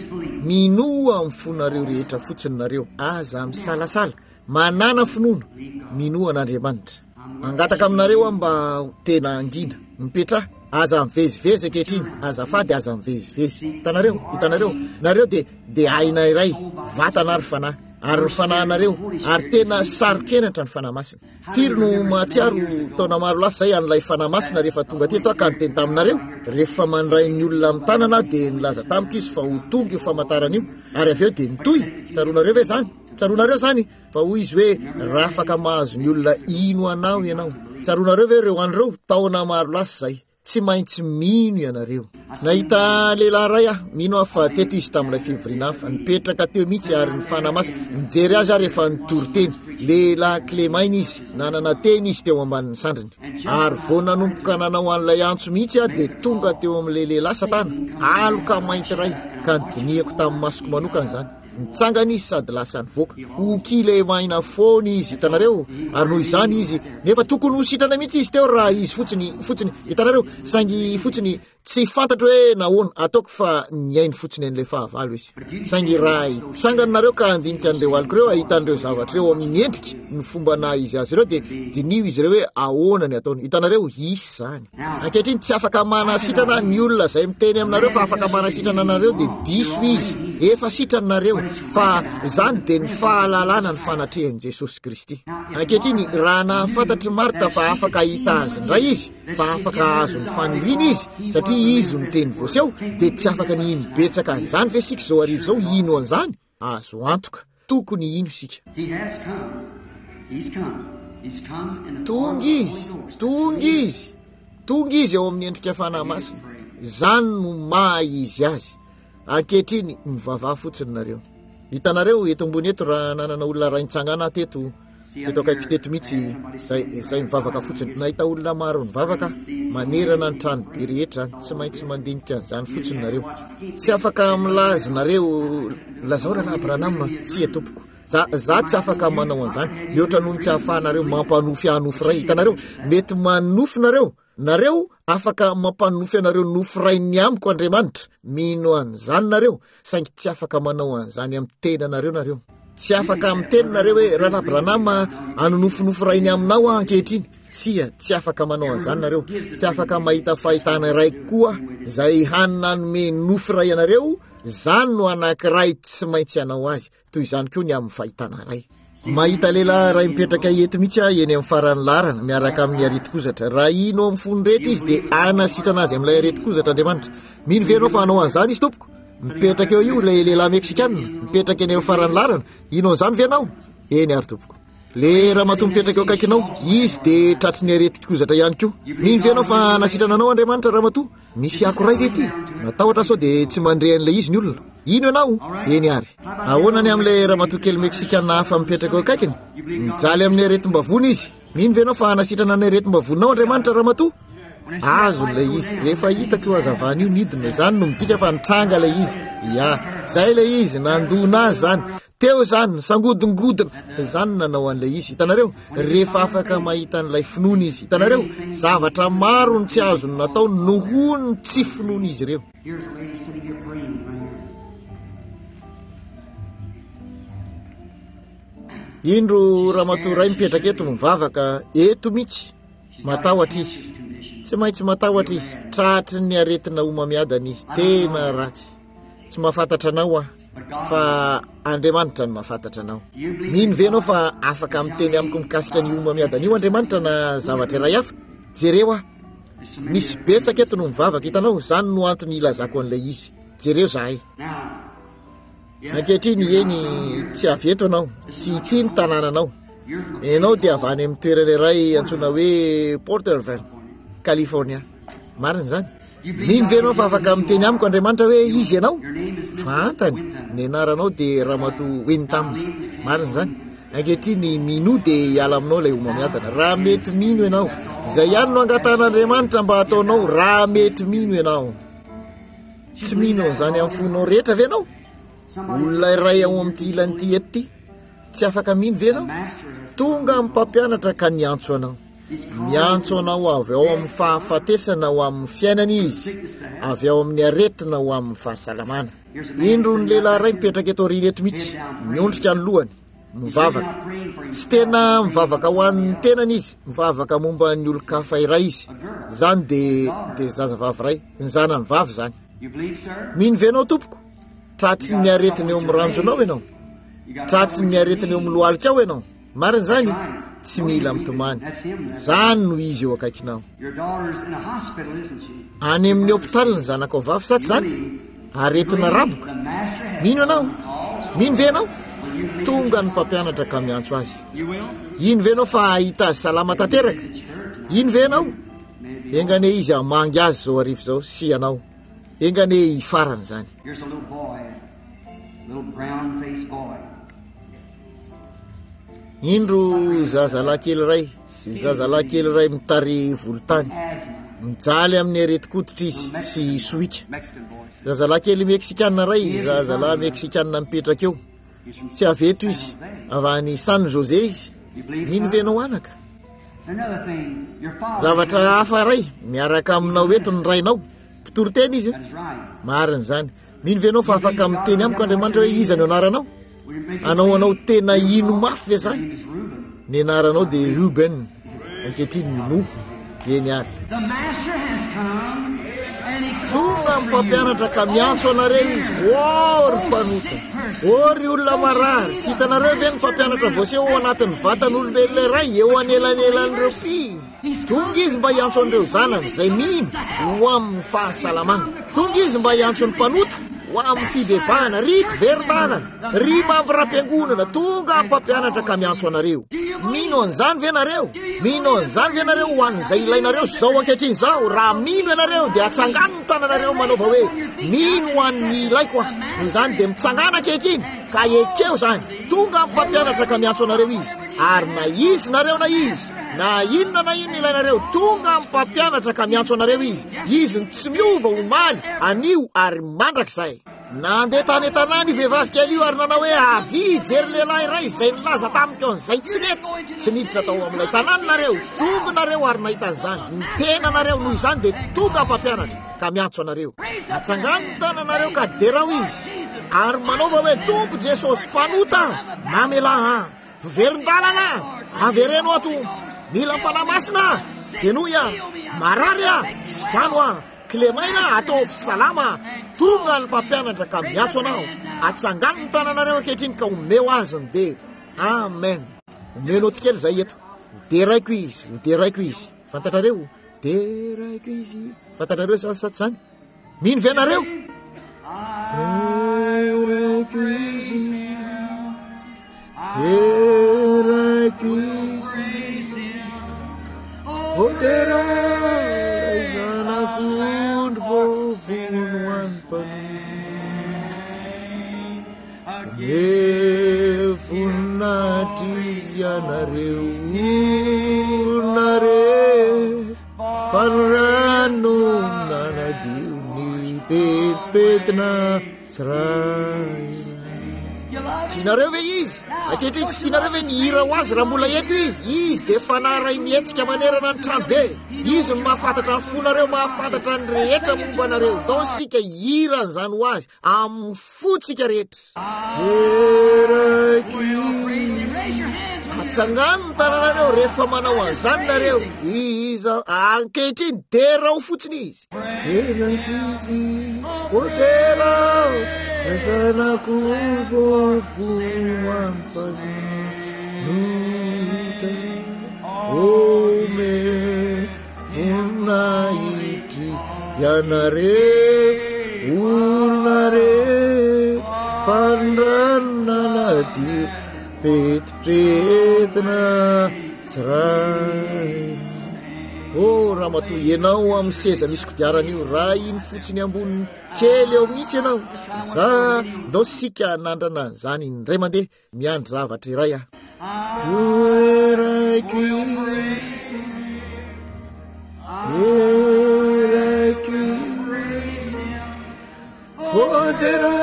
mino amin'ny fonareo rehetra fotsiny nareo aza misalasala manana finoana mino an'Andriamanitra angataka aminareo mba tena angina mipetra aza mivezivezy ankehitriny azafady aza mivezivezy hitanareo nareo dia aina iray vatana ary fanahy ary ny fanahinareo ary tena sarokenatra ny fanahy masina firy no mahatsiaro taona maro lasa zay an'ilay fanahy masina rehefa tonga teto ka ny teny taminareo rehefa mandray ny olona amin'ny tanana dia nilaza tamiko izy fa ho tonga io famantaran'io ary avy eo dia nitoy tsaroanareo ve zany tsaroanareo zany fa hoy izy hoe raha afaka mahazo ny olona ino anao ianao tsaroanareo ve reo an'ireo taona maro lasa zay tsy maintsy mino ianareo nahita lehilahy ray mino aho fa teto izy tamin'ilay fivoriana hafa nipetraka teo mihitsy ary ny fanahy mijery azy rehefa nitory teny lehilahy Clémainy izy nanana teny izy teo ambanin'ny sandriny ary vao nanompoka nanao an'ilay antso mihitsy dia tonga teo amin'ilay lehilahy Satana aloka mainty ray ka nydinihako tamin'ny masoko manokana zany nitsangana izy sady lasa nivoaka okile maina foana izy hitanareo ary noho izany izy nefa tokony ho sitrana mihitsy izy teo raha izy fotsiny hitanareo saingy fotsiny tsy fantatro hoe nahoana ataoko fa niainy fotsiny an'ilay fahavalo izy saingy raha itsangananareo ka andinika an'ireo aliko reo ahitan'ireo zavatra reo amin'ny endriky ny fomba na izy azy ireo dia dinio izy ireo hoe ahoana ny ataony hitanareo isy zany ankehitriny tsy afaka manasitrana ny olona zay miteny aminareo fa afaka manasitrana anareo dia diso izy efa sitranareo fa zany dia ny fahalalana ny fanatrehan'i Jesosy Kristy ankehitriny raha nahafantatry Marta fa afaka hita azy ndray izy fa afaka azo ny faniriana izy satria izy ny teny voaseho dia tsy afaka ny ino betsaka zany ve sika zao arivo zao ino an'izany azo antoka tokony ino sika tonga izy eo amin'ny endrika fanahy masina zany no maha izy azy ankehitriny mivavaha fotsiny nareo hitanareo eto ambony eto raha nanana olona raha nitsangana teto akaiky teto mihitsy zay mivavaka fotsiny nahita olona maro mivavaka manerana ny trano be rehetra tsy maintsy mandinika an'izany fotsiny nareo tsy afaka milazy nareo lazao raha Abranama tsy etompoko za tsy afaka manao an'izany mihoatra noho ny tsy ahafahanareo mampanofy anofy ray hitanareo mety manofy nareo afaka mampanofy anareo nofy ray ny amiko Andriamanitra mino an'izany nareo saingy tsy afaka manao an'izany amin'ny tenanareo nareo tsy afaka amin'ny teninareo hoe raha Abranama anonofinofy ray ny aminao ankehitriny tsy afaka manao an'izany nareo tsy afaka mahita fahitana ray koa zay hanina nome nofy ray anareo zany no anankiray tsy maintsy anao azy toy izany koa ny amin'ny fahitana ray mahita lehilahy ray mipetraka eto mihitsy eny amin'ny farany larana miaraka amin'ny areti-kozatra raha ino amin'ny fony rehetra izy dia anasitrana azy amin'ilay areti-kozatra Andriamanitra mino venao fa hanao an'izany izy tompoko mipetraka eo io lay lehilahy Meksikanina mipetraka eny amin'ny farany larana ino an'izany venao eny ary tompoko le ramatoa mipetraka eo akaikinao izy dia tratry ny areti-kozatra ihany koa mino venao fa nasitrana anao Andriamanitra ramatoa misy akoray ve ty matahotra sao dia tsy mandre an'ilay izy ny olona ino ianao eny ary ahoanany amin'ilay ramatoa kely Meksikanina hafa mipetraka eo akaikiny mijaly amin'ny aretim-bavony izy mino venao fa nasitrana ny aretim-bavoninao Andriamanitra ramatoa azo lay izy rehefa hitako io azavany io nidina zany no midika fa nitranga lay izy zay lay izy nandona azy zany teo zany sangodingodina zany nanao an'ilay izy hitanareo rehefa afaka mahita n'ilay finoana izy hitanareo zavatra maro ny tsy azo ny natao noho ny tsy finoana izy ireo indro ramatoa ray mipetraka eto mivavaka eto mihitsy matahotra izy tsy maintsy matahotra izy tratry ny aretina homamiadana izy tena ratsy tsy mahafantatra anao fa Andriamanitra no mahafantatra anao mino venao fa afaka miteny amiko mikasika ny homamiadana io Andriamanitra na zavatra iray hafa jereo misy betsaka eto no mivavaka hitanao zany no antony ilazako an'ilay izy jereo zahay ankehitriny eny tsy avy eto anao tsy ity ny tanànanao ianao dia avy any amin'ny toerana iray antsoina hoe Porterville California marina zany mino venao fa afaka miteny amiko Andriamanitra hoe izy ianao fantany ny anaranao dia ramatoa Wintam marina zany ankehitriny mino dia hiala aminao ilay homamiadana raha mety mino ianao izay ihany no angatan'Andriamanitra mba hataonao raha mety mino ianao tsy mino an'izany amin'ny fonao rehetra ve ianao olona iray ao amin'ity ilan'ity eto ity tsy afaka mino ve ianao tonga amin'ny mpampianatra ka niantso anao miantso anao avy ao amin'ny fahafatesana ho amin'ny fiainana izy avy ao amin'ny aretina ho amin'ny fahasalamana indro ny lehilahy iray mipetraka eto aoriana eto mihitsy miondrika ny lohany mivavaka tsy tena mivavaka ho an'ny tenany izy mivavaka momba ny olon-kafa iray izy zany dia zazavavy iray ny zanany vavy zany mino venao tompoko tratry ny aretina eo amin'ny ranjonao ianao tratry ny aretina eo amin'ny lohalika ao ianao marina zany tsy mila mitomany zany no izy eo akaikinao any amin'ny hôpitaly ny zanakao vavy sa tsy zany aretina raboka mino ianao mino ve ianao tonga ny mpampianatra ka miantso azy ino ve ianao fa ahita azy salama tanteraka ino ve ianao engane izy amangy azy zao arivo zao sy ianao engane hifarany zany indro zazalahy kely iray mitary volotany mijaly amin'ny areti-koditra izy sy sohika zazalahy kely meksikanina iray zazalahy meksikanina mipetraka eo tsy aveto izy avy any San Jose izy mino venao anaka zavatra hafa iray miaraka aminao eto ny rainao mpitorotena izy marina zany mino venao fa afaka miteny amiko Andriamanitra hoe iza ny anaranao anao tena ino mafy ve zany ny anaranao dia Ruben ankehitriny mino eny ary tonga amin'ny mpampianatra ka miantso anareo izy ry mpanota ry olona marary tsy hitanareo ve ny mpampianatra voaseho ao anatin'ny vatan'olombelona iray eo anelanelan'ireo mpino tonga izy mba hiantso an'ireo zanany izay mino ho amin'ny fahasalamana tonga izy mba hiantso ny mpanota ho amin'ny fibebahana ry mpiverin-dalana ry mampira-piangonana tonga amin'ny mpampianatra ka miantso anareo mino an'izany ve nareo mino an'izany ve nareo ho an'izay ilainareo zao ankehitriny zao raha mino ianareo dia atsangano ny tananareo manaova hoe mino ho an'ny ilaiko ah noho izany dia mitsangana ankehitriny ka ekeo zany tonga amin'ny mpampianatra ka miantso anareo izy ary na izy nareo na izy na inona na inona ilainareo tonga amin'ny mpampianatra ka miantso anareo izy ny tsy miova ho maly anio ary mandrakizay nandeha tany tanàna io vehivavy kely io ary nanao hoe avy jery lehilahy iray izay nilaza tamiko an'izay tsy nety tsy niditra tao amin'ilay tanàna nareo tonga nareo ary nahitan'izany ny tena nareo noho izany dia tonga mpampianatra ka miantso anareo atsangano ny tananareo ka derao izy ary manaova hoe tompo Jesosy mpanota mamelaha verin-dalana avereno a tompo mila fanamasina fenoya mararya sitrano kilemaina atao salama tonga ny mpampianatra ka miantso anao atsangano ny tananareo ankehitriny ka omeo azy ny dery amen omenao tikely zay eto deraiko izy fantatrareo deraiko izy fantatrareo sa tsy zany mino ve nareo deraiko izy tera zanakondro vovono any voninahitry ianareo fanorano nanadio ny petipetina tsiray tsy nareo ve izy ankehitriny tsy tianareo ve nihira ho azy raha mbola eto izy dia fanaray mihetsika manerana ny trano be izy no mahafantatra ny fonareo mahafantatra ny rehetra momba anareo dao sika hira n'izany ho azy amin'ny fotsika rehetra atsangano ny tananareo rehefa manao an'izany nareo iza ankehitriny derao fotsiny izy tera zanako vovono ampanota ome voninahitry ianare olonare fandrana nadio petipetina tsiray raha matoa ianao amin'ny seza misy kodiarana io raha iny fotsiny amboniny kely eo mihitsy ianao za ndao sika nandrana zany indray mandeha miandry zavatra iray aho Odera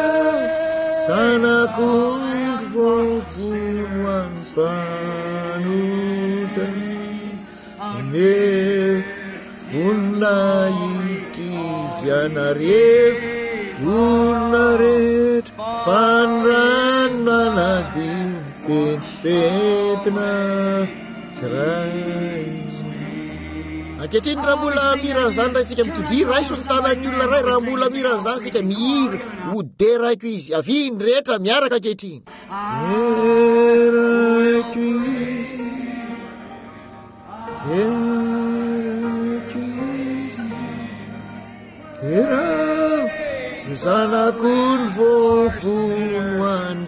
sanakondro vovono ampanuta me vonina itizy anareo olona rehetra fanranona nadio petipetina tsiray ankehitriny raha mbola miran'izany raha isika mitodir raiso ny tanany olona ray raha mbola miran'izany sika mihira oderaiko izy aviny rehetra miaraka ankehitriny deraiko izy deraiko izy dera zanako ny vovono any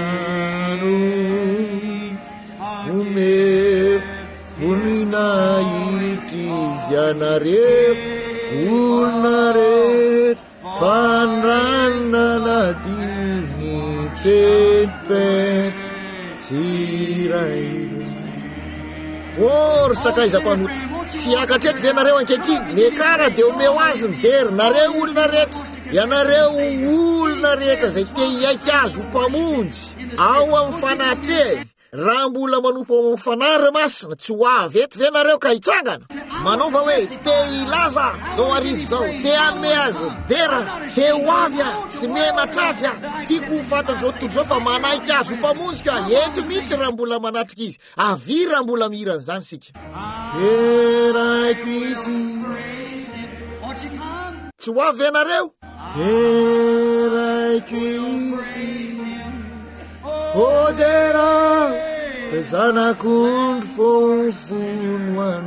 mpanon omeo vonina itizy anareo olona rehetra fanranona nadiny petipety tsirairo ry sakaizam-panota sy akatreto venareo ankehitriny nekara de omeo azy ny dery nareo olona rehetra ianareo olona rehetra zay te hiaiky azy ho mpamonjy ao amin'ny fanatreny raha mbola manompo amin'ny fanary masina tsy ho avy eto venareo ka hitsangana manova hoe te ilaza zao arivo zao te anome azy dera te ho avy a tsy menatra azy a tiako ho fantany zao tontolo zao fa manaiky azy ho mpamonjy ka eto mihitsy raha mbola manatrika izy avy raha mbola mihiran'izany sika deraiko izy tsy ho avy venareo deraiko izy odera zanakondro vovono any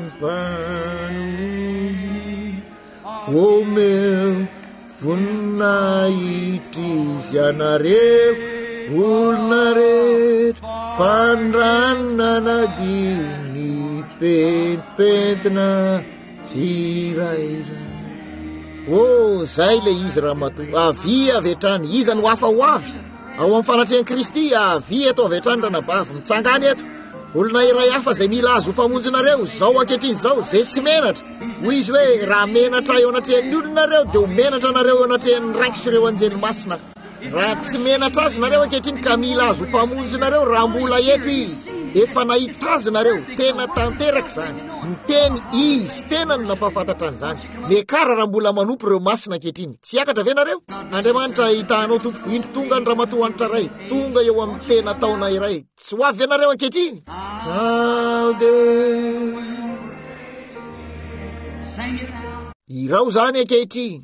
mpano omeo vonina itizy anareo olona rehetra fanranona nadio ny petipetina tsiraira zay le izy raha matoa avy avetrany iza no hafa ho avy ao amin'ny fanatreny Kristy avy eto avetrany ranabavy mitsangany eto olona iray hafa zay mila azo mpamonjinareo zao ankehitriny zao zay tsy menatra hoy izy hoe raha menatra eo anatrehan'ny olonareo de ho menatra nareo eo anatrehan'ny raiky sy ireo anjely masina raha tsy menatra azy nareo ankehitriny ka mila azo mpamonjinareo raha mbola eto izy efa nahita azy nareo tena tanteraka zany miteny izy tena no nampahafantatra an'izany mekara raha mbola manompo ireo masina ankehitriny tsy akatra ve nareo Andriamanitra hitanao tompo indro tonga ny ramatoa anitra ray tonga eo amin'ny tena taona iray tsy ho avy venareo ankehitriny sao de irao zany ankehitriny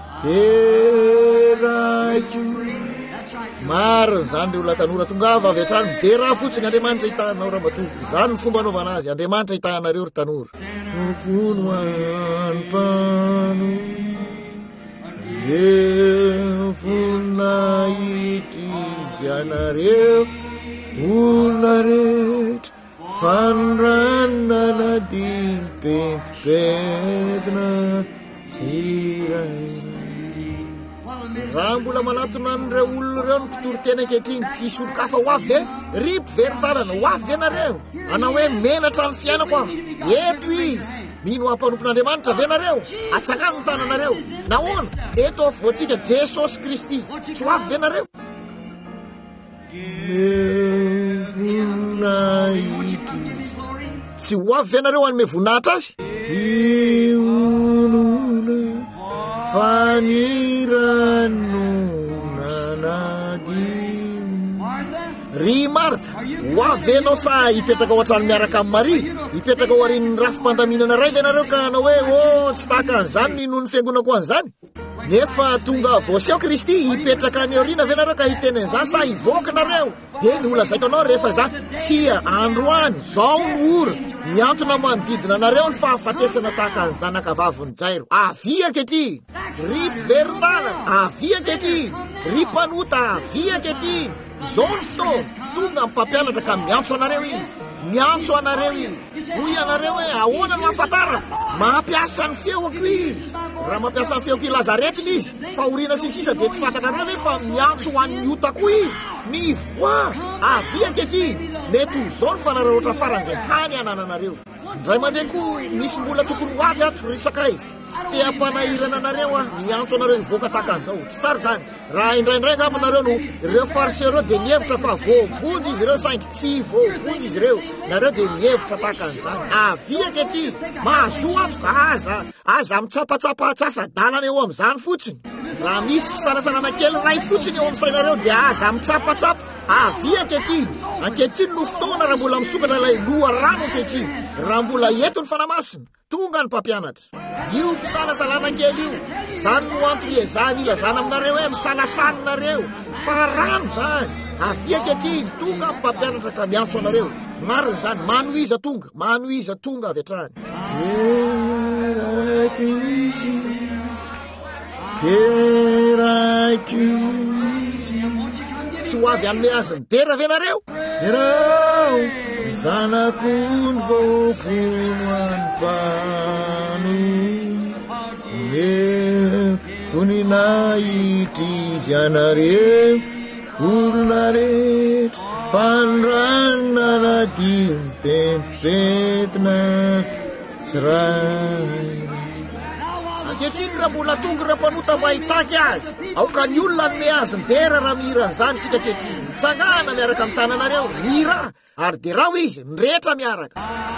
deraiko mariny zany reo latanora tongava avy hatrany de raha fotsiny Andriamanitra hitanao ramatoa zany ny fomba anaovana azy Andriamanitra hitanareo ry tanora vovono any mpano vonina itizy anareo olona rehetra fanranona nadiny petipetina tsiraira raha mbola manatona an'ireo olona reo ny mpitory-tena ankehitriny tsy solokafa ho avy ve ripy veritanana ho avy venareo anao hoe menatra ny fiainako aho eto izy mino ampanopin'Andriamanitra venareo atsangano ny tananareo nahoana eto avoantsika Jesosy Kristy tsy ho avy venareo tsy ho avy venareo anome voninahitra azy ry Marta ho avy venao sa hipetraka ao an-trano miaraka amin'ny Maria hipetraka ao arin'ny rafim-pandaminana ray venareo ka hanao hoe tsy tahaka an'izany ny noho ny fiangonako an'izany nefa tonga voaseho Kristy hipetraka any aoriana venareo ka hitenen'izany sa hivoaka nareo ny olazaiko anao rehefa za tsia androany zao ny ora miantona manodidina nareo ny fahafatesana tahaka ny zanakavaviny Jairo avy ankehitriny ry mpiverin-dalana avy ankehitriny ry mpanota avy ankehitriny zao ny fotoana tonga mpampianatra ka miantso anareo izy miantso anareo izy hoy anareo hoe ahoana no ahafantarako mampiasa ny feoko izy raha mampiasa ny feoko lazaretiny izy fa orina sisisa de tsy fantanareo hoe fa miantso ho an'ny otako izy mivoa avy ankehitriny mety ho zao ny fanareo oatra faran'izay hany anananareo ndray mandeha koa misy mbola tokony ho avy ato resaka izy tsy te hampanahirana anareo miantso anareo mivoaka tahaka an'izao tsy tsara zany raha indraindray ngaminareo no ireo fariseo de mihevitra fa voavonjy izy ireo saingy tsy voavonjy izy ireo nareo de mihevitra tahaka an'izany avy ankehitriny mahazo atoka aza mitsapatsapa atsasa-dalana eo amin'izany fotsiny raha misy fisalasalana kely ray fotsiny eo amin'ny sainareo de aza mitsapatsapa avy ankehitriny no fotoana raha mbola misokatra ilay loha rano ankehitriny raha mbola eto ny fanamasina tonga ny mpampianatra io fisalasalana kely io zany no antony ezany ilazana aminareo hoe misalasaninareo fa rano zany avy ankehitriny tonga ny mpampianatra ka miantso anareo mariny zany manoiza tonga avy hatrany tsy ho avy anome azy ny dera venareo erao zanako ny vovono anompano me voninahitra izy anareo olona rehetra fanranona nadio mipentipentina tsiray ankehitriny raha mbola tonga raha mpanota mahitaky azy aoka ny olona nome azy ny dera raha mihiran'izany sika ankehitriny mitsangana miaraka amin'ny tananareo mihira ary de raha izy ny rehetra miaraka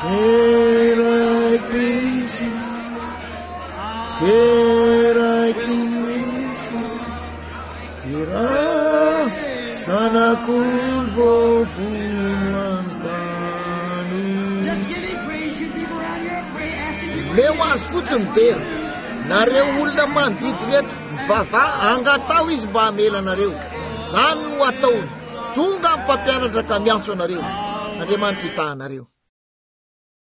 tera zanako ny vovono anompano leo azy fotsiny dera nareo olona manodidiny eto mivava angatao izy mba hamela anareo zany no ataony tonga mpampianatra ka miantso anareo andriamanitra hitahanareo